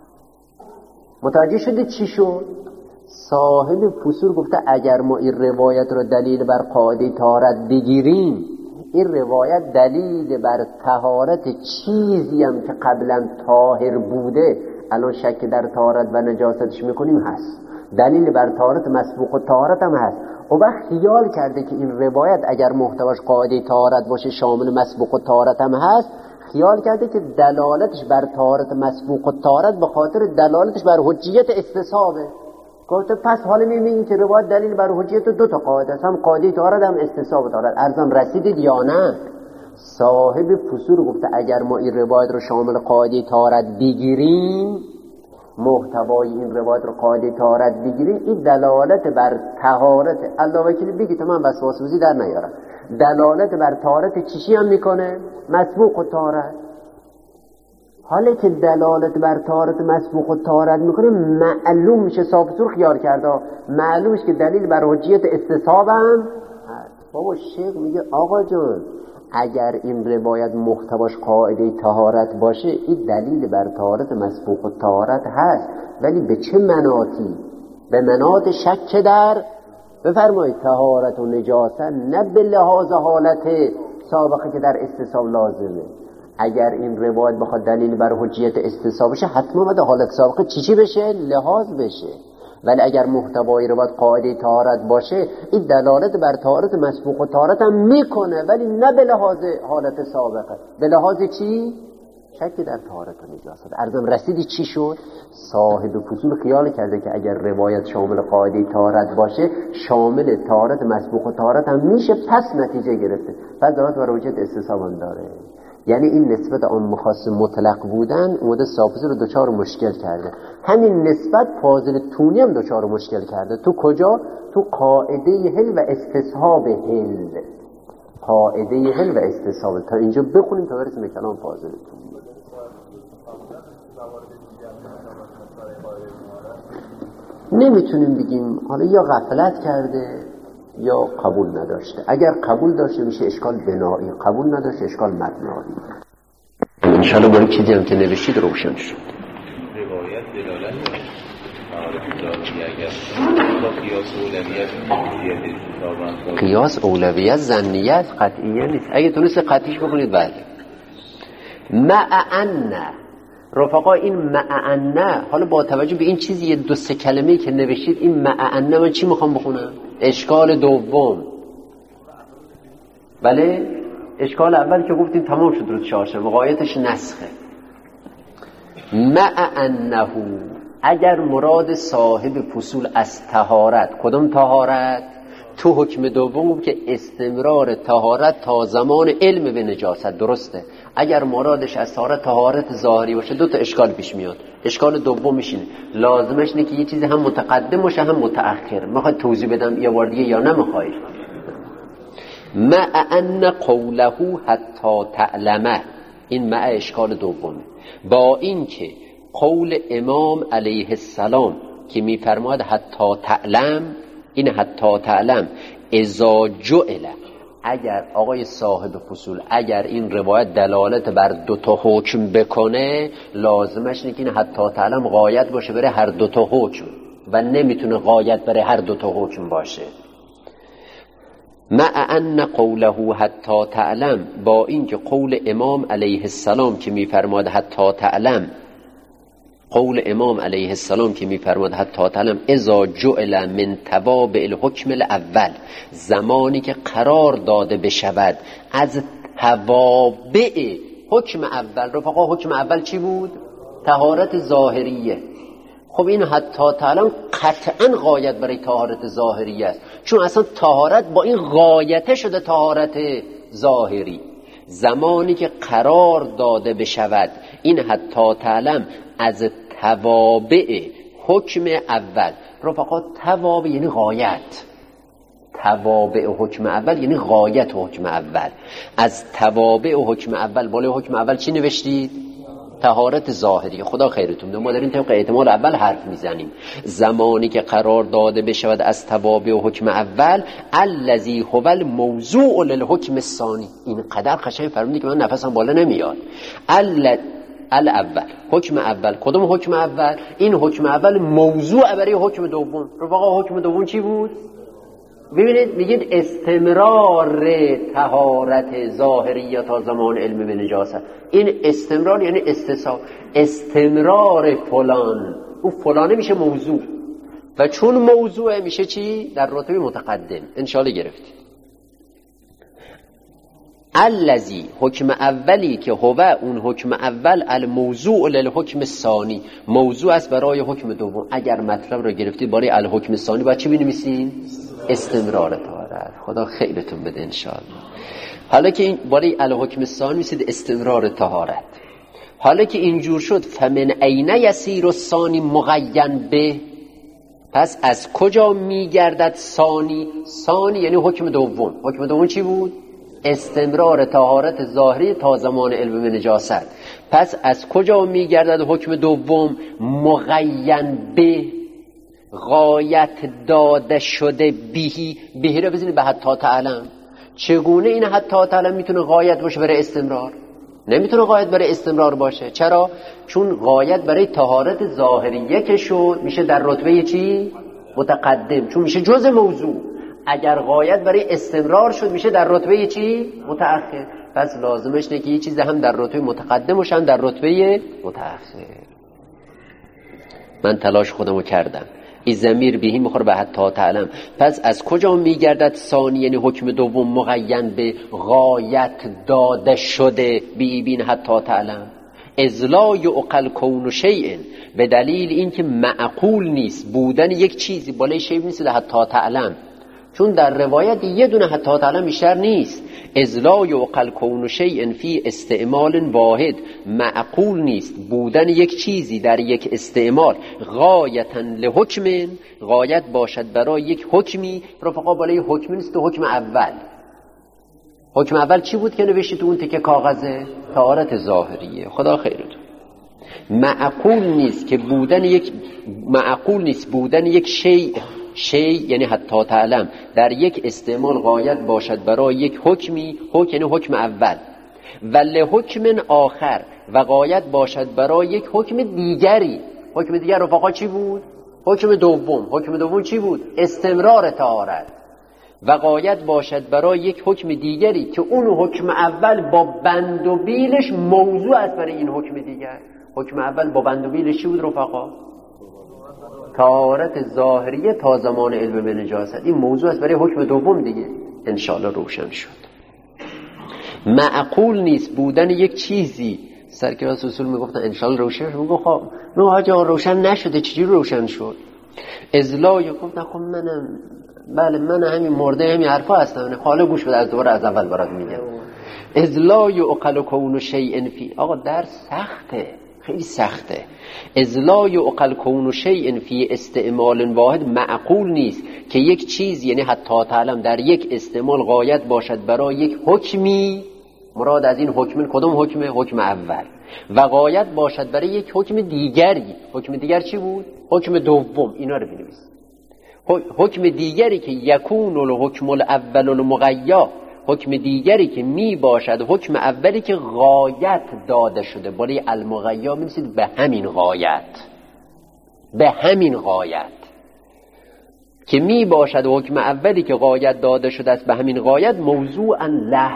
متوجه شده چی شد؟ صاحب فصول گفته اگر ما این روایت رو دلیل بر قاعده طهارت بگیریم این روایت دلیل بر طهارت چیزی هم که قبلا طاهر بوده الان شک در طهارت و نجاستش میکنیم هست. دلیل بر طهارت مسبوق الطهارت هم هست. و وقت خیال کرده که این روایت اگر محتواش قاعده طهارت باشه شامل مسبوق الطهارت هم هست، خیال کرده که دلالتش بر طهارت مسبوق الطهارت به خاطر دلالتش بر حجیت استصحابه. گفته پس حالا میبینیم که روایت دلیل بر حجیت دو تا قاعده است، هم قاعده طهارت هم استصحاب طهارت. ارزم رسیدید یا نه؟ صاحب فصول گفته اگر ما این روایت رو شامل قاعده طهارت بگیریم، محتوای این روایت رو قاعده طهارت بگیریم، این دلالت بر طهارت الله وکیلی بگی تا من وسواسه‌بازی در نیارم، دلالت بر طهارت چیشی هم میکنه؟ مسبوق الطهارت. حالا که دلالت بر طهارت مسبوق الطهارت میکنه معلوم میشه، صاحب خیال کرده معلومش که دلیل بر حجیت استصحاب هم هست. بابا شیخ میگه آقا جان اگر این روایت محتواش قاعده طهارت باشه این دلیل بر طهارت مسبوق الطهارت هست، ولی به چه مناطی؟ به مناط شک در بفرمایید طهارت و نجاست، نه به لحاظ حالت سابقه که در استصحاب لازمه. اگر این روایت بخواد دلیل بر حجیت استصحاب بشه حتما باید حالت سابقه چی چی بشه؟ لحاظ بشه. ولی اگر محتوای روایت قاعده طهارت باشه این دلالت بر طهارت مسبوق الطهارت هم میکنه، ولی نه به لحاظ حالت سابقه، به لحاظ چی؟ شک در طهارت و نجاست. ارزم رسیدی چی شد؟ صاحب فصول خیال کرده که اگر روایت شامل قاعده طهارت باشه شامل طهارت مسبوق الطهارت هم میشه، پس نتیجه گرفته، پس دلالت بر حجیت استصحاب هم داره. یعنی این نسبت آن مخاص مطلق بودن اومده صاحب رو دوچار مشکل کرده. همین نسبت فاضل تونی هم دوچار مشکل کرده. تو کجا؟ تو قاعده حل و استصحاب حل، قاعده حل و استصحاب. تا اینجا بخونیم تا برسیم به کلام فاضل تونی. نمیتونیم بگیم حالا یا غفلت کرده یا قبول نداشته. اگر قبول داشته میشه اشکال بنایی، قبول نداشته اشکال مبنایی. انشاءالله با این چیزی هم که نوشید روشن شد. روایت دلالت اگر قیاس اولویت ظنیت قطعیه نیست. اگه تونست قطعیش بکنید بعد مععنه رفقا، این مععنه حالا با توجه به این چیزی یه دو سه کلمه‌ای که نوشید، این مععنه من چی میخوام بخونم؟ اشکال دوم. بله اشکال اول که گفتیم تمام شد، رو چهارشنبه غایتش نسخه. مععنه اگر مراد صاحب فصول از طهارت، کدوم طهارت؟ تو حکم دوم بود که استمرار طهارت تا زمان علم به نجاست، درسته؟ اگر مرادش از طهارت طهارت ظاهری باشه دو تا اشکال پیش میاد. اشکال دوم میشینه لازمش اینه که یه چیزی هم متقدم باشه هم متأخر. میخواد توضیح بدم یا بار دیگه یا نمیخواید؟ مع ان قوله حتی تعلمه، این مع اشکال دومه. با این که قول امام علیه السلام که میفرماید حتی تعلم، این حتی تعلم اذا جعل، اگر آقای صاحب فصول اگر این روایت دلالت بر دو تا حکم بکنه لازمش اینه که این حتی تعلم غایت باشه برای هر دو تا حکم و نمیتونه غایت برای هر دو تا حکم باشه. مع ان قوله حتی تعلم، با اینکه قول امام علیه السلام که میفرماد حتی تعلم، قول امام علیه السلام که میفرماد حتی تعلم اذا جعل من توابع الحکم الاول، زمانی که قرار داده بشود از توابع حکم اول. رفقا حکم اول چی بود؟ طهارت ظاهریه. خب این حتی تعلم قطعا غایت برای طهارت ظاهری است، چون اصلا طهارت با این غایته شده طهارت ظاهری. زمانی که قرار داده بشود این حتی تعلم از توابع حکم اول. رفقا توابع یعنی غایت، توابع حکم اول یعنی غایت حکم اول. از توابع حکم اول، بالای حکم اول چی نوشتید؟ طهارت ظاهری. خدا خیرتون بده، ما داریم طبق احتمال اول حرف میزنیم. زمانی که قرار داده بشود از توابع حکم اول، الذی هو الموضوع للحکم الثانی. این قدر قشنگ فرمودی که من نفسم بالا نمیاد. ال الاول، حکم اول. کدوم حکم اول؟ این حکم اول موضوع برای حکم دوم. رفقا حکم دوم چی بود؟ ببینید میگید استمرار طهارت ظاهری تا زمان علم به نجاست. این استمرار یعنی استصحاب، استمرار فلان. اون فلانه میشه موضوع و چون موضوع میشه چی؟ در رتبه متقدم. انشالله گرفتید. الذی حکم اولی که هو اون حکم اول الموضوع للحکم الثانی، موضوع است برای حکم دوم. اگر مطلب رو گرفتید برای الحکم الثانی باید چی بنویسین؟ استمرار طهارت. خدا خیرتون بده انشاءالله. حالا که این برای الحکم الثانی میسید استمرار طهارت. حالا که اینجور شد فمن عین یسیر الثانی مغین به، پس از کجا میگردد ثانی؟ ثانی یعنی حکم دوم. حکم دوم چی بود؟ استمرار طهارت ظاهری تا زمان علم به نجاست. پس از کجا میگردد حکم دوم؟ مغین به، غایت داده شده بهی. بهی رو بزنید به حتی تعلم. چگونه این حتی تعلم میتونه غایت باشه برای استمرار؟ نمیتونه غایت برای استمرار باشه. چرا؟ چون غایت برای طهارت ظاهریه که شد میشه در رتبه چی؟ متقدم، چون میشه جزء موضوع. اگر غایت برای استمرار شد میشه در رتبه چی؟ متأخر. پس لازمش اینه که یه چیز هم در رتبه متقدم و هم در رتبه متأخر. من تلاش خودمو کردم. این ضمیر بهی میخوره به حتی تعلم. پس از کجا میگردد ثانی یعنی حکم دوم مغین به، غایت داده شده بی بین حتی تعلم. اذ لا یعقل کون شیء، به دلیل اینکه معقول نیست بودن یک چیزی بالای شیء نیست حتی تعلم، چون در روایت یه دونه حتی تعلم بیشتر نیست. اذ لا یعقل کون شیء فی استعمال واحد، معقول نیست بودن یک چیزی در یک استعمال غایتا لحکم، غایت باشد برای یک حکمی. رفقا بالای حکم نیست تو حکم اول. حکم اول چی بود که نوشتی تو اون تکه کاغذه؟ طهارت ظاهریه. خدا خیرتون. معقول نیست که بودن یک معقول نیست بودن یک شیء، شیء یعنی حتی تعلم، در یک استعمال غایت باشد برای یک حکمی. حکم یعنی حکم اول. ولی حکم آخر، و غایت باشد برای یک حکم دیگری. حکم دیگر رفقا چی بود؟ حکم دوم. حکم دوم چی بود؟ استمرار طهارت. و غایت باشد برای یک حکم دیگری که اون حکم اول با بند و بیلش موضوع است برای این حکم دیگر. حکم اول با بند و بیلش چی بود رفقا؟ طهارت ظاهریه تا زمان علم به نجاست. این موضوع است برای حکم دوم دیگه. انشاءالله روشن شد. معقول نیست بودن یک چیزی، سرکلاس اصول میگفتن انشاءالله روشن شد. میگو خب نه حاجا روشن نشده، چجوری روشن شد؟ ازلا یا گفتن خب منم بله من همین مرده همین حرفا هستم. حالا گوش بده، از دوباره از اول برات میگم. ازلا یعقل کون شیء فی، آقا در سخته، خیلی سخته. ازلا یعقل کون شیء فی استعمال واحد، معقول نیست که یک چیز یعنی حتی تعلم در یک استعمال غایت باشد برای یک حکمی. مراد از این حکم کدوم حکمه؟ حکم اول. و غایت باشد برای یک حکم دیگری. حکم دیگر چی بود؟ حکم دوم. اینا رو بنویس. حکم دیگری که یکون الحکم الاول المغیا، حکم دیگری که می باشد حکم اولی که غایت داده شده. بالای المغیا می نویسید به همین غایت، به همین غایت که می باشد حکم اولی که غایت داده شده است به همین غایت موضوعا له،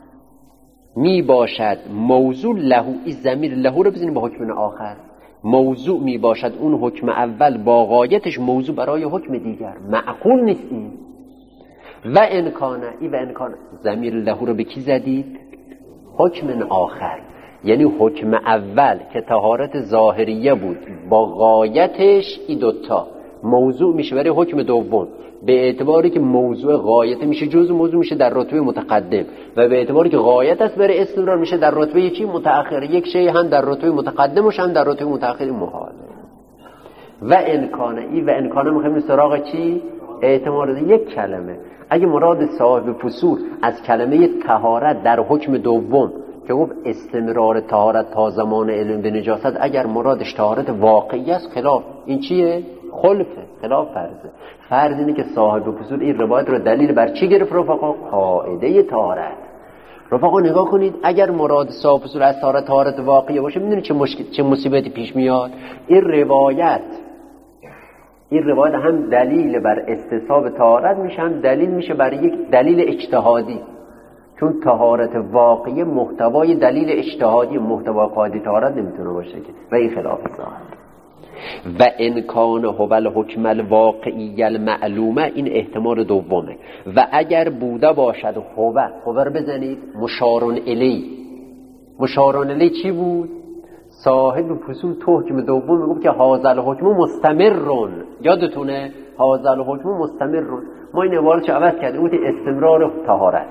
می باشد موضوع له. این ضمیر له رو بزنیم با حکم آخر، موضوع می باشد اون حکم اول با غایتش موضوع برای حکم دیگر، معقول نیست این. و انکانه، ای و انکانه ضمیر له رو به کی زدید؟ حکم آخر، یعنی حکم اول که طهارت ظاهریه بود با غایتش، این دوتا موضوع میشه برای حکم دوم، به اعتباری که موضوع غایت میشه جزء موضوع، میشه در رتبه متقدم، و به اعتباری که غایت است برای استمرار میشه در رتبه چی؟ متأخر. یک شی هم در رتبه متقدم و هم در رتبه متأخر محال. و انکانه، ای و انکانه میخوایم سراغ چی؟ احتمال. یک کلمه اگه مراد صاحب فصول از کلمه طهارت در حکم دوم که گفت استمرار طهارت تا زمان علم به نجاست، اگر مرادش طهارت واقعی است، خلاف این چیه؟ خلفه، خلاف فرضه. فرض اینه که صاحب فصول این روایت رو دلیل بر چی گرفت رفقا؟ قاعده طهارت. رفقا نگاه کنید، اگر مراد صاحب فصول از طهارت طهارت واقعی باشه، میدونید چه مشکل، چه مصیبتی پیش میاد؟ این روایت این روایت هم دلیل بر استصحاب طهارت میشه، هم دلیل میشه بر یک دلیل اجتهادی، چون طهارت واقعی محتوای دلیل اجتهادی، محتوا قاعده طهارت نمیتونه باشه که، و این خلاف ظاهر. و امکان هو الحکم الواقعی المعلومه، این احتمال دومه. و اگر بوده باشد هو، هو رو بزنید مشارون الی. مشارون الی چی بود؟ صاحب فصول تو حکم دوم میگفت که هذا الحکم مستمرون، یادتونه هذا الحکم مستمرون، ما این عبارت چه عوض کردیم، اون استمرار طهارت.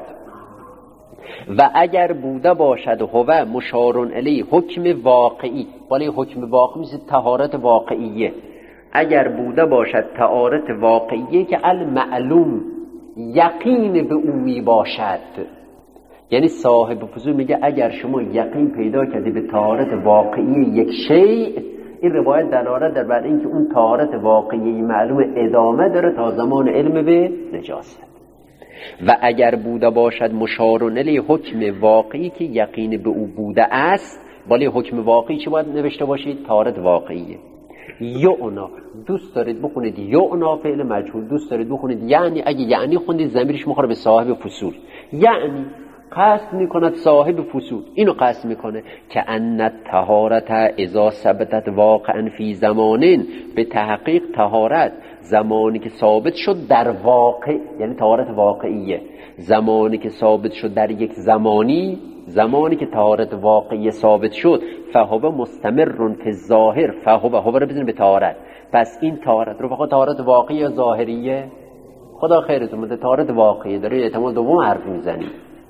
و اگر بوده باشد هو مشارون الی حکم واقعی، ولی حکم واقعی مثل طهارت واقعیه، اگر بوده باشد طهارت واقعیه که المعلوم یقین به اون می باشد، یعنی صاحب فصول میگه اگر شما یقین پیدا کردی به طهارت واقعی یک شیء، این روایت دلالت در بر این که اون طهارت واقعی معلوم ادامه داره تا زمان علم به نجاست. و اگر بوده باشد مشارون الی حکم واقعی که یقین به او بوده است، ولی حکم واقعی چی باید نوشته باشید؟ طهارت واقعیه. یعنا، دوست دارید بخونید یعنا فعل مجهول، دوست دارید بخونید یعنی، اگه یعنی خوندید ضمیرش میخوره به صاحب فصول، یعنی قصد میکند صاحب فصول، اینو قصد میکنه که ان طهارت اذا ثبتت واقعا فی زمانین، به تحقیق طهارت زمانی که ثابت شد در واقع، یعنی طهارت واقعیه، زمانی که ثابت شد در یک زمانی، زمانی که طهارت واقعی ثابت شد، فهو مستمر فی الظاهر، فهو هو رو بزنید به طهارت، پس این طهارت رو فقط طهارت واقعی یا ظاهریه؟ خدا خیرتون بده، طهارت واقعی داره، احتمال دوم حرف میزنی.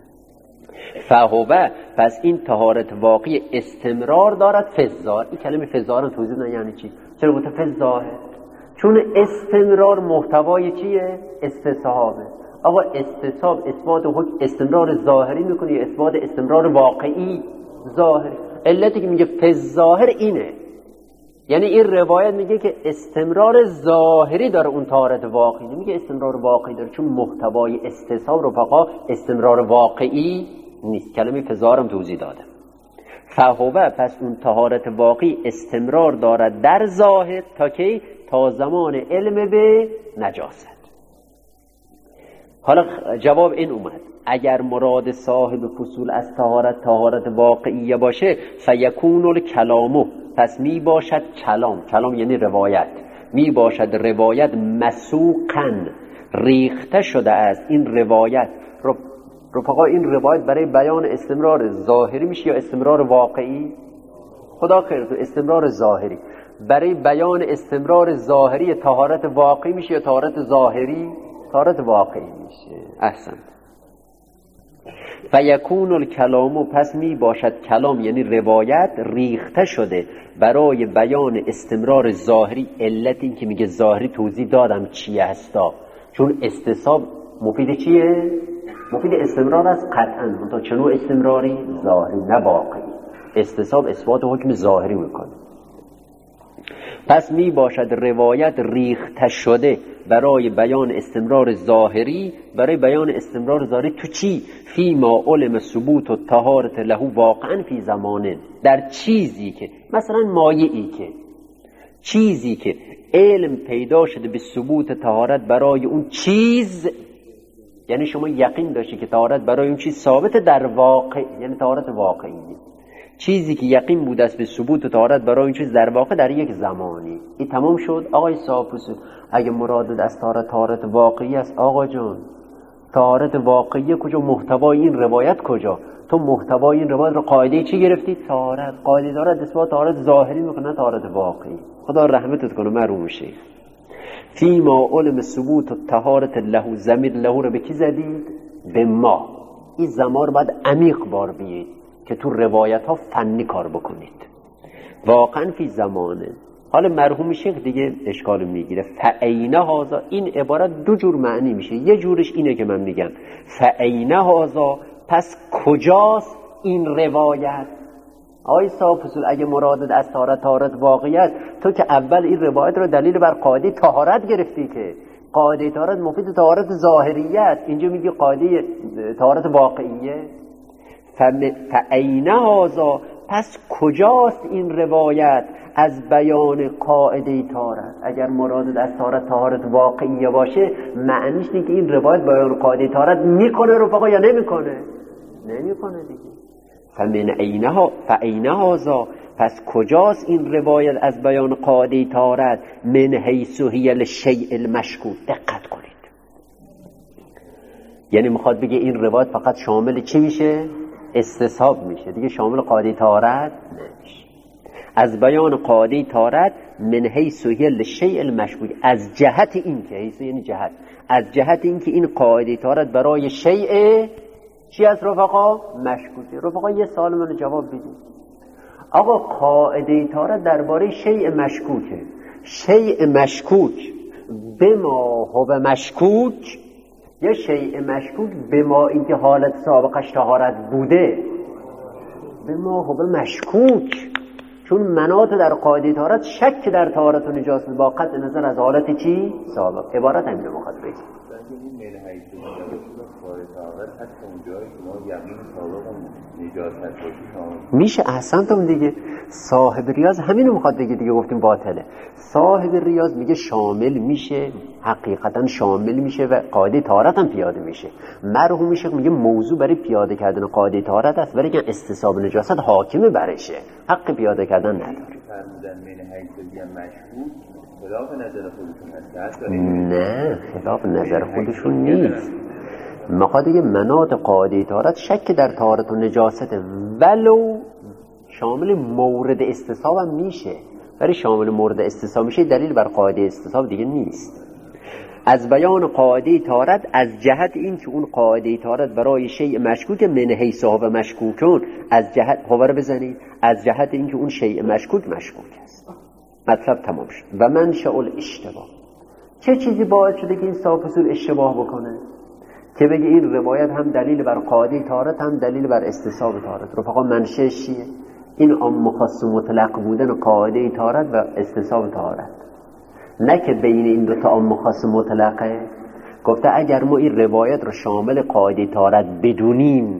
فهو، پس این طهارت واقعی استمرار دارد فی الظاهر. این کلمه فی الظاهر توضیح نه یعنی چی؟ چرا گفته فی الظاهر؟ چون استمرار محتوای چیه؟ استصحابه. آقا استصحاب اثبات حکم استمرار ظاهری میکنه یا اثبات استمرار واقعی ظاهری؟ علتی که میگه فی الظاهر اینه، یعنی این روایت میگه که استمرار ظاهری داره اون طهارت واقعی، میگه استمرار واقعی داره، چون محتوای استصحاب رو فقط استمرار واقعی نیست. کلمه فی الظاهر هم توضیح داده. فهو، پس اون طهارت واقعی استمرار دارد در ظاهر تا کی؟ تا زمان علم به نجاست. حالا جواب این اومد، اگر مراد صاحب فصول از طهارت طهارت واقعیه باشه، فیکون الکلامو، پس می باشد کلام، کلام یعنی روایت، می باشد روایت مسوقن، ریخته شده از این روایت. رفقا این روایت برای بیان استمرار ظاهری میشه یا استمرار واقعی؟ خدا خیرتو، استمرار ظاهری. برای بیان استمرار ظاهری طهارت واقعی میشه یا طهارت ظاهری؟ طهارت واقعی میشه. احسن. فیکون الکلامو، پس می باشد کلام یعنی روایت ریخته شده برای بیان استمرار ظاهری. علت این که میگه ظاهری توضیح دادم چیه هستا، چون استصحاب مفید چیه؟ مفید استمرار است قطعا، منتها چه نوع استمراری؟ ظاهری نه واقعی. استصحاب اثبات حکم ظاهری میکنه. پس می باشد روایت ریخته شده برای بیان استمرار ظاهری، برای بیان استمرار ظاهری تو چی؟ فی ما علم ثبوت و طهارت له واقعا فی زمانه، در چیزی که مثلا مایعی که چیزی که علم پیدا شده به ثبوت طهارت برای اون چیز، یعنی شما یقین داشتی که طهارت برای اون چیز ثابت در واقع، یعنی طهارت واقعی، چیزی که یقین بود است به ثبوت طهارت برای اون چیز در واقع در یک زمانی. این تمام شد. آقای صاحب‌السر اگه مرادت از طهارت طهارت واقعی است، آقا جان طهارت واقعی کجا؟ محتوای این روایت کجا؟ تو محتوای این روایت رو قاعده چی گرفتی؟ طهارت. قاعده طهارت اثبات طهارت ظاهری میکنه، طهارت واقعی. خدا رحمتت کنه مرحوم شیخ. فیما علم ثبوت و طهارت له، ضمیر له رو به کی زدید؟ به ما. این زمان باید عمیق بار بیید که تو روایت ها فنی کار بکنید. واقعا فی زمانه. حالا مرحوم شیخ دیگه اشکال میگیره. فعینه هازا، این عبارت دو جور معنی میشه. یه جورش اینه که من میگم فعینه هازا، پس کجاست این روایت؟ آقای صاحب فصول اگه مرادت از طهارت طهارت واقعیت، تو که اول این روایت رو دلیل بر قاعده طهارت گرفتی که قاعده طهارت مفید طهارت ظاهریت، اینجا میگی قاعده طهارت واقعیه. فعینه هازا، پس کجاست این روایت از بیان قاعده طهارت؟ اگر مرادت از طهارت طهارت واقعیه باشه، معنیش اینه که این روایت بیان قاعده طهارت میکنه رفقا یا نمیکنه؟ نمیکنه دیگه. فمن عینها فعینه هازا، پس کجاست این روایت از بیان قاعده طهارت؟ من حیث هی الشیء المشکوک. دقت کنید، یعنی میخواد بگه این روایت فقط شامل چی میشه؟ استصحاب میشه دیگه، شامل قاعده طهارت نمیشه. از بیان قاعده طهارت من حیث هی الشیء المشکوک، از جهت این که، حیث یعنی جهت، از جهت این که این قاعده طهارت برای شیء چی از رفقا؟ مشکوکه. رفقا یه سوال منو جواب بدید. آقا قاعده طهارت درباره شیء مشکوکه. شیء مشکوک به ما هو مشکوک، یا شیء مشکوک به ما اینکه حالت سابقش طهارت بوده؟ به ما هو مشکوک، چون مناط در قاعده طهارت شک در طهارت و نجاست با قطع نظر از حالت چی؟ سابق. عبارت همین رو میخواد بگه. میشه احسنتم دیگه. صاحب ریاض همینو میخواد بگه دیگه، گفتیم باطله. صاحب ریاض میگه شامل میشه، حقیقتا شامل میشه و قاعده طهارت هم پیاده میشه. مرحوم شیخ میگه موضوع برای پیاده کردن قاعده طهارت است، برای که استصحاب نجاست حاکمه برشه، حق پیاده کردن نداره. فرمودن من حیث مشهود خلاف نظر خودشون هست؟ نه خلاف نظر خودشون نیست. میخواد دیگه مناط قاعده طهارت شک در طهارت و نجاست، ولو شامل مورد استصحاب هم میشه، ولی شامل مورد استصحاب میشه دلیل بر قاعده استصحاب دیگه نیست. از بیان قاعده طهارت از جهت این که اون قاعده طهارت برای شیء مشکوک، من حیث هو مشکوکون، از جهت هو رو بزنید، از جهت این که اون شیء مشکوک مشکوک است. مطلب تمام شد. و منشأ الاشتباه، چه چیزی باعث شده که این صاحب اصول اشتباه بکنه؟ که بگه این روایت هم دلیل بر قاعده طهارت هم دلیل بر استصحاب طهارت. رفقا منشأش چیه؟ این عام خاص مطلق بودن قاعده طهارت و استصحاب طهارت، نه که بین این دو تا عام خاص مطلقه. گفته اگر ما این روایت رو شامل قاعده طهارت بدونیم،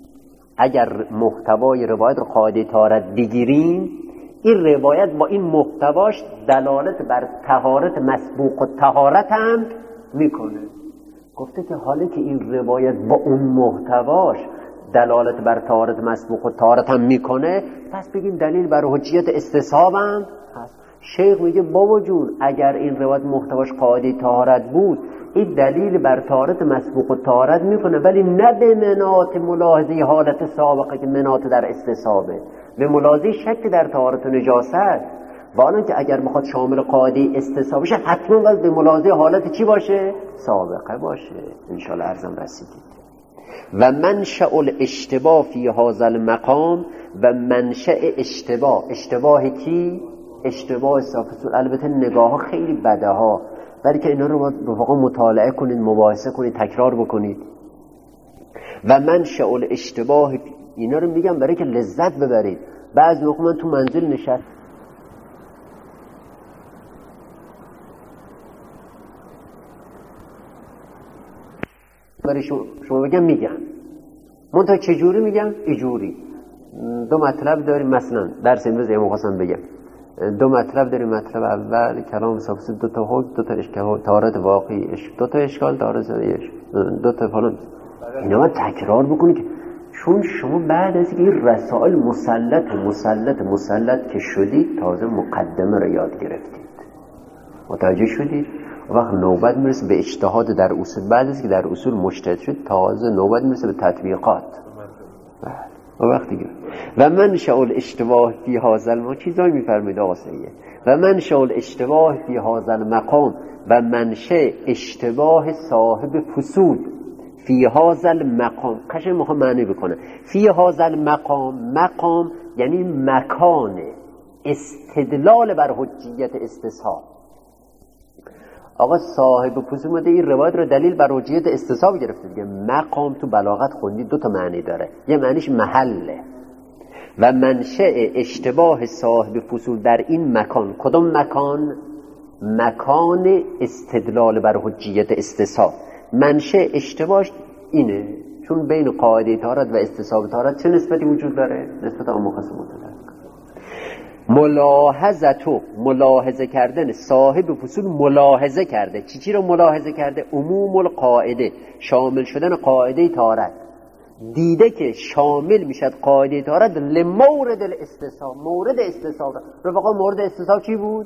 اگر محتوای روایت رو قاعده طهارت بگیریم، این روایت با این محتواش دلالت بر طهارت مسبوق و طهارت هم میکنه. گفته که حالا که این روایت با اون محتواش دلالت بر طهارت مسبوق و طهارت هم میکنه، پس بگیم دلیل بر حجیت استصحاب هم هست. شیخ میگه بابا جون اگر این روایت محتواش قاعده طهارت بود، این دلیل بر طهارت مسبوق و طهارت میکنه، ولی نه به مناط ملاحظه حالت سابقه که مناط در استصحابه، به ملاحظه شک در طهارت و نجاست. و الان که اگر بخواد شامل قاعده استصحاب بشه، حتما باید به ملاحظه حالت چی باشه؟ سابقه باشه. انشاءالله عرضم رسیدید. و منشأ الاشتباه فی هذا المقام، و منشأ اشتباه، اشتباه کی؟ اشتباه صافصول. البته نگاه ها خیلی بده ها، ولی که اینا رو رفقا مطالعه کنید، مباحثه کنید، تکرار بکنید. و منشأ الاشتباه، اینا رو میگم برای که لذت ببرید. بعضی وقت من تو منزل نشست برای شما, شما بگم میگم منتها چجوری میگم؟ ایجوری. دو مطلب داریم، مثلا درس امروز امو خواستم بگم دو مطلب داریم. مطلب اول کلام صافی دو تا حکم، دو تا اشکال، طهارت واقعی، دو تا اشکال، طهارت زدیش، دو تا فلان. اینا باید تکرار بکنی که چون شما بعد از این رسائل مسلط مسلط مسلط که شدید تازه مقدمه رو یاد گرفتید، متوجه شدید. وقت نوبت میرسه به اجتهاد در اصول. بعد از که در اصول مجتهد شد تازه نوبت میرسه به تطبیقات. و وقتی دیگه و منشأ الاشتباه فی هذا المقام چیزایی میفرمید آقا سید. و منشأ الاشتباه فی هذا المقام و منشأ اشتباه صاحب فصول فی هذا المقام. قشنگ میخوام معنی بکنه. فی هذا المقام، مقام یعنی مکان استدلال بر حجیت استصحاب. آقا صاحب فصول مده این روایت رو دلیل بر حجیت استصحاب گرفته دیگه. مقام تو بلاغت خوندی دو تا معنی داره، یه معنیش محله و منشأ اشتباه صاحب فصول در این مکان. کدوم مکان؟ مکان استدلال بر حجیت استصحاب. منشأ اشتباهش اینه چون بین قاعده طهارت و استصحاب طهارت چه نسبتی وجود داره؟ نسبت آموخص مطلق. ملاحظتو، ملاحظه کردن صاحب فصول ملاحظه کرده. چی چی رو ملاحظه کرده؟ عموم القاعده، شامل شدن قاعده طهارت. دیده که شامل میشد قاعده طهارت لمورد الاستصحاب، مورد استصحاب. رفقا مورد استصحاب چی بود؟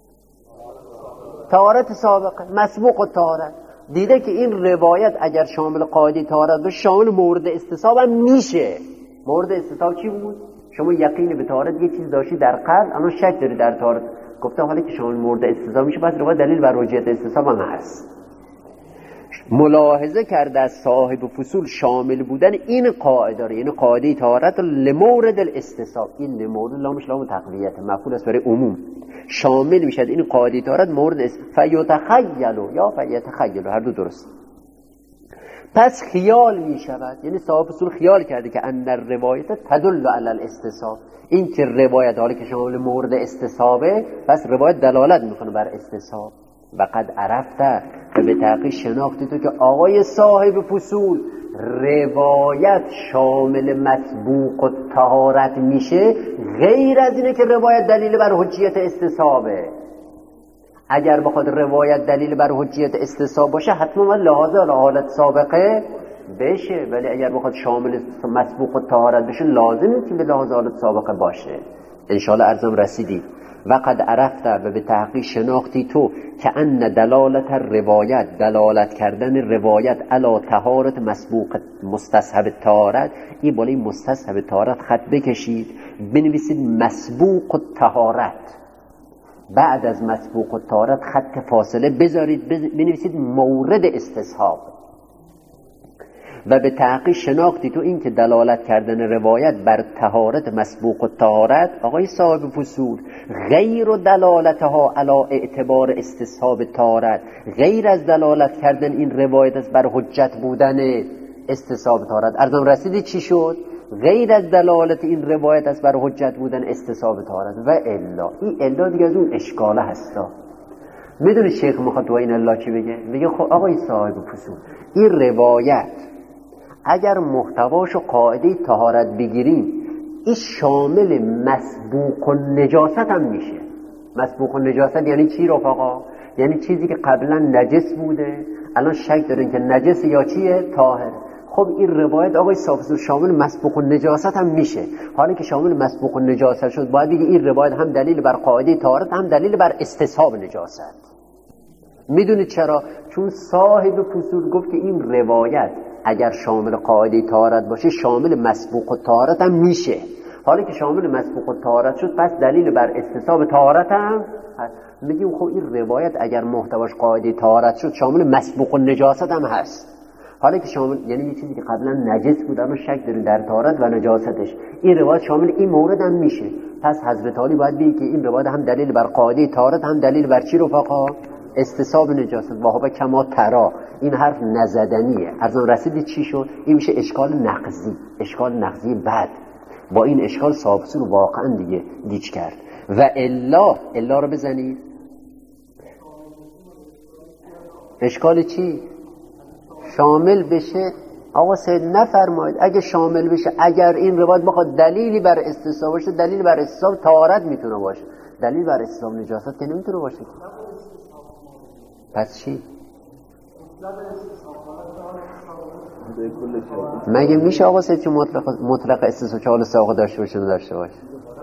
طهارت سابقه، مسبوق الطهارت. دیده که این روایت اگر شامل قاعده طهارت باشه شامل مورد استصحاب هم میشه. مورد استصحاب چی بود؟ شما یقین به طهارت یه چیز داشتی در قلب، اما شک داری در طهارت. گفته حالا که شامل مورد استصحاب میشه پس روایت دلیل بر حجیت استصحاب هم هست. ملاحظه کرده از صاحب فصول شامل بودن این قاعده رو، یعنی قاعده طهارت لمورد الاستصحاب. این لمورد لامش لام تقویت مفعول است برای عموم. شامل میشد این قاعده طهارت مورد فیتخیل یا فیتخیل، هر دو درست. پس خیال می شود، یعنی صاحب فصول خیال کرده که ان روایت تدل علی الاستصحاب. این که روایت حالا که شامل مورد استصحابه پس روایت دلالت میکنه بر استصحاب. و قد عرفته و به تحقیق شناختی تو که آقای صاحب فصول روایت شامل مسبوق و طهارت میشه غیر از اینه که روایت دلیل بر حجیت استصحابه. اگر بخواد روایت دلیل بر حجیت استصحاب باشه حتما من لحاظه و حالت سابقه بشه، ولی اگر بخواد شامل مسبوق و طهارت بشه لازمه که به لحاظ حالت سابقه باشه. انشاءالله ارزم رسیدی. و قد عرفته و به تحقیق شناختی تو که ان دلالت روایت، دلالت کردن روایت علی طهارت مسبوق مستصحب طهارت. این بالای مستصحب طهارت خط بکشید بنویسید مسبوق طهارت، بعد از مسبوق الطهارت خط فاصله بذارید بنویسید مورد استصحاب. و به تحقیق شناختی تو این که دلالت کردن روایت بر طهارت مسبوق الطهارت آقای صاحب فصول غیر دلالتها علی اعتبار استصحاب طهارت، غیر از دلالت کردن این روایت از بر حجت بودن استصحاب طهارت. ارزم رسیدی چی شد؟ غیر از دلالت این روایت از بر حجت بودن استصحاب طهارت. و الا، این الا دیگه از اون اشکاله هستا. میدونی شیخ میخواد تو این الا چی بگه؟ میگه خب آقای صاحب فصول این روایت اگر محتواش و قاعده طهارت بگیریم این شامل مسبوق و نجاست هم میشه. مسبوق و نجاست یعنی چی رفقا؟ یعنی چیزی که قبلا نجس بوده الان شک دارین که نجس یا چیه؟ طاهر. خب این روایت آقای صاحب شامل مسبوق و نجاست هم میشه. حالا که شامل مسبوق و نجاست شد باید بگی این روایت هم دلیل بر قاعده طهارت هم دلیل بر استصحاب نجاست. میدونید چرا؟ چون صاحب فصول گفت که این روایت اگر شامل قاعده طهارت باشه شامل مسبوق و طهارت هم میشه. حالا که شامل مسبوق و طهارت شد پس دلیل بر استصحاب طهارت هم هست. میگیم خب این روایت اگر محتواش قاعده طهارت شد شامل مسبوق و نجاست هم هست. حالا که شامل یعنی یه چیزی که قبلا نجس بود اما شک داریم در طهارت و نجاستش، این روایت شامل این مورد هم میشه. پس حضرت علی باید بگه که این روایت هم دلیل بر قاعده طهارت هم دلیل بر چی رفقا؟ استصحاب نجاست. واهبه کما ترا، این حرف نزدنیه. ارزم رسیدی چی شد؟ این میشه اشکال نقضی، اشکال نقضی بعد با این اشکال صاحب فصول واقعا دیگه گیج کرد. و الا، الا رو بزنید. اشکال چی؟ شامل بشه. آقا سید نفرمایید اگه شامل بشه، اگر این روایت بخواد دلیلی بر استصحاب باشه دلیل بر استصحاب طهارت میتونه باشه. دلیل بر اسلام نجاست که نمیتونه باشه. پس چی؟ مگه میشه آقا سید که مطلق مطلق استثناء چهار ساقه داشته باشه داشته باشه؟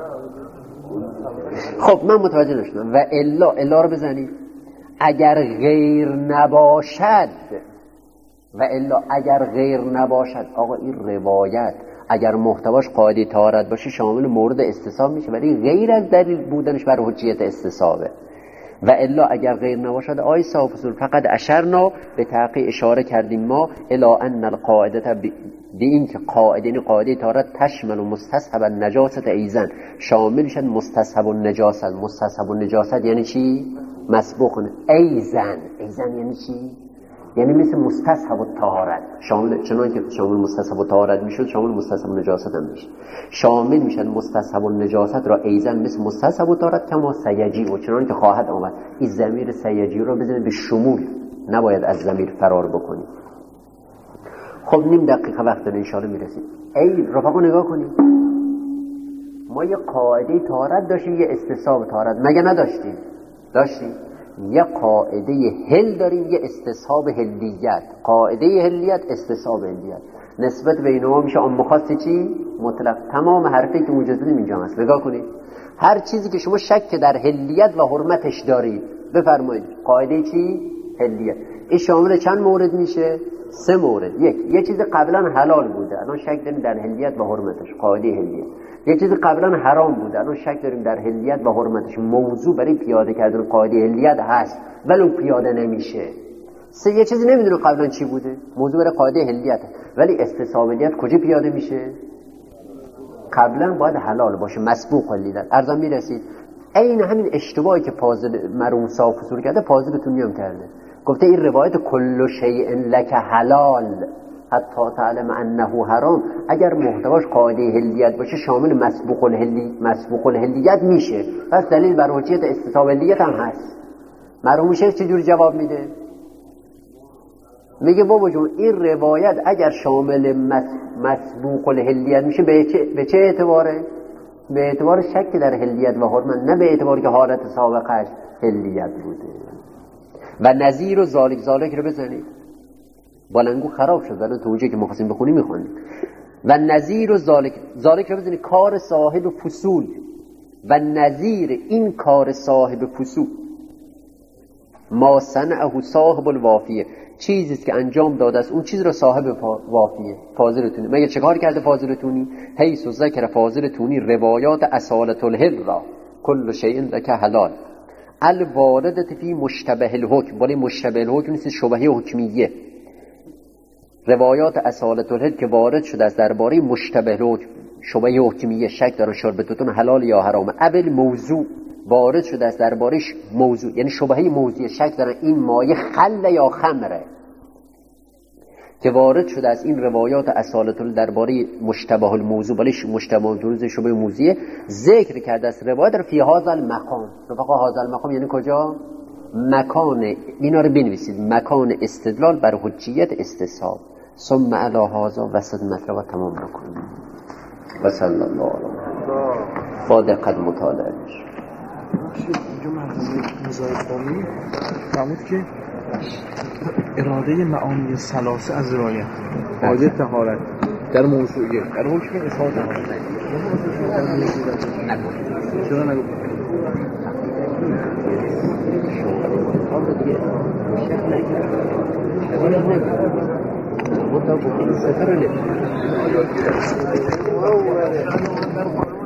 خب من متوجه نشدم. و الا الا رو بزنید. اگر غیر نباشد، و الا اگر غیر نباشد، آقا این روایت اگر محتواش قاعده طهارت باشه شامل مورد استصحاب میشه، ولی غیر از دلیل بودنش بر حجیت استصحابه. و الا اگر غیر نباشد آی صاحب اصول فقط اشرنا به تحقیق اشاره کردیم ما الا ان القاعده به این که قاعده این قاعده طهارت تشمل و مستصحب النجاست ایزن، شامل شد مستصحب النجاست. مستصحب النجاست یعنی چی؟ مسبوق ایزن. ایزن یعنی چی؟ یعنی مثل مستصحب الطهارت، شامل چنان که شامل مستصحب الطهارت میشد شامل مستصحب النجاست هم میشه. شامل میشن مستصحب النجاست را ایزن مثل مستصحب الطهارت کما سیجی و چنان که خواهد آمد. این ضمیر سیجی رو بزنید به شمول، نباید از ضمیر فرار بکنید. خب نیم دقیقه وقت داره ان شاء الله میرسید. ای رفقا نگاه کنید، ما یه قاعده طهارت داشتیم یه استصحاب طهارت، مگه نداشتیم؟ داشتیم. یه قاعده هل داریم یه استصحاب هلیت. قاعده هلیت استصحاب هلیت نسبت به اینها میشه عام خاص چی؟ مطلق. تمام حرفی که مجزدیم اینجا هست. نگاه کنید، هر چیزی که شما شک در هلیت و حرمتش دارید بفرمایید قاعده چی؟ هلیت. این شامل چند مورد میشه؟ سه مورد. یک، یه چیز قبلا حلال بوده الان شک داریم در هلیت و حرمتش، قاعده هلیت. یه چیز قبلا حرام بوده الان شک داریم در هلیت و حرمتش، موضوع برای پیاده کردن قاعده هلیت هست ولی پیاده نمیشه. سه، یه چیزی نمیدونه قبلا چی بوده، موضوع برای قاعده هلیت ولی استصحاب هلیت کجا پیاده میشه؟ قبلا باید حلال باشه، مسبوق هلیت. ارزم میرسید این همین اشتباهی که فاضل مرحوم صاحب فصول کرده فاضلتون میام کرده، گفته این روایت کل شیء لک حلال حتی تعلم انه حرام اگر محتواش قاعده هلیت باشه شامل مسبوق الهلی مسبوق الهلیت میشه. پس دلیل بر حجیت استصحاب هلیت هم هست. مرحوم شیخ چجور جواب میده؟ میگه بابا جون این روایت اگر شامل مسبوق الهلیت میشه به چه به چه اعتباره؟ به اعتبار شک در هلیت و حرمت، نه به اعتبار که حالت سابقش هلیت بوده. و نظیر و ذالک ذالک رو بزنید، بالنگو خراب شد ولی تو اونجایی که مخواستیم بخونی میخونیم. و نظیر و ذالک ذالک رو بزنید کار صاحب فصول. و نظیر این کار صاحب فصول ما صنعه صاحب الوافیه، چیزیست که انجام داده است اون چیز رو صاحب وافیه فاضلتونی. مگه چه کار کرده فاضلتونی؟ حیث ذکر فاضلتونی روایات اصالت الهل را کل شیء لک حلال الواردت فی مشتبه الحکم. ولی مشتبه الحکم نیست، شبهه حکمیه. روایات اصالت الهل که وارد شده است درباره مشتبه الحکم، شبهه حکمیه، شک در شربتتون حلال یا حرامه. اول موضوع وارد شده است درباره موضوع، یعنی شبهه موضوع، شک در این مایه خل یا خمره که وارد شده است. این روایات اصالت الهل درباره مشتبه الموضوع، ولی مشتبه الموضوع شبهه موضوع ذکر کرده است روایت رو فی هذا المقام. رفقا هذا المقام یعنی کجا؟ مکان، اینا رو بنویسید، مکان استدلال بر حجیت استصحاب. ثم علی هذا وسط مطلب تمام بکنیم. و صلی الله علیه و با دقت مطالعه میشه. اینجا مرحوم مزایفامی فرمود که اراده معانی ثلاثه از روایت قاعده طهارت در موضوعیه در حکم اصحاب طهارت چرا نگو شما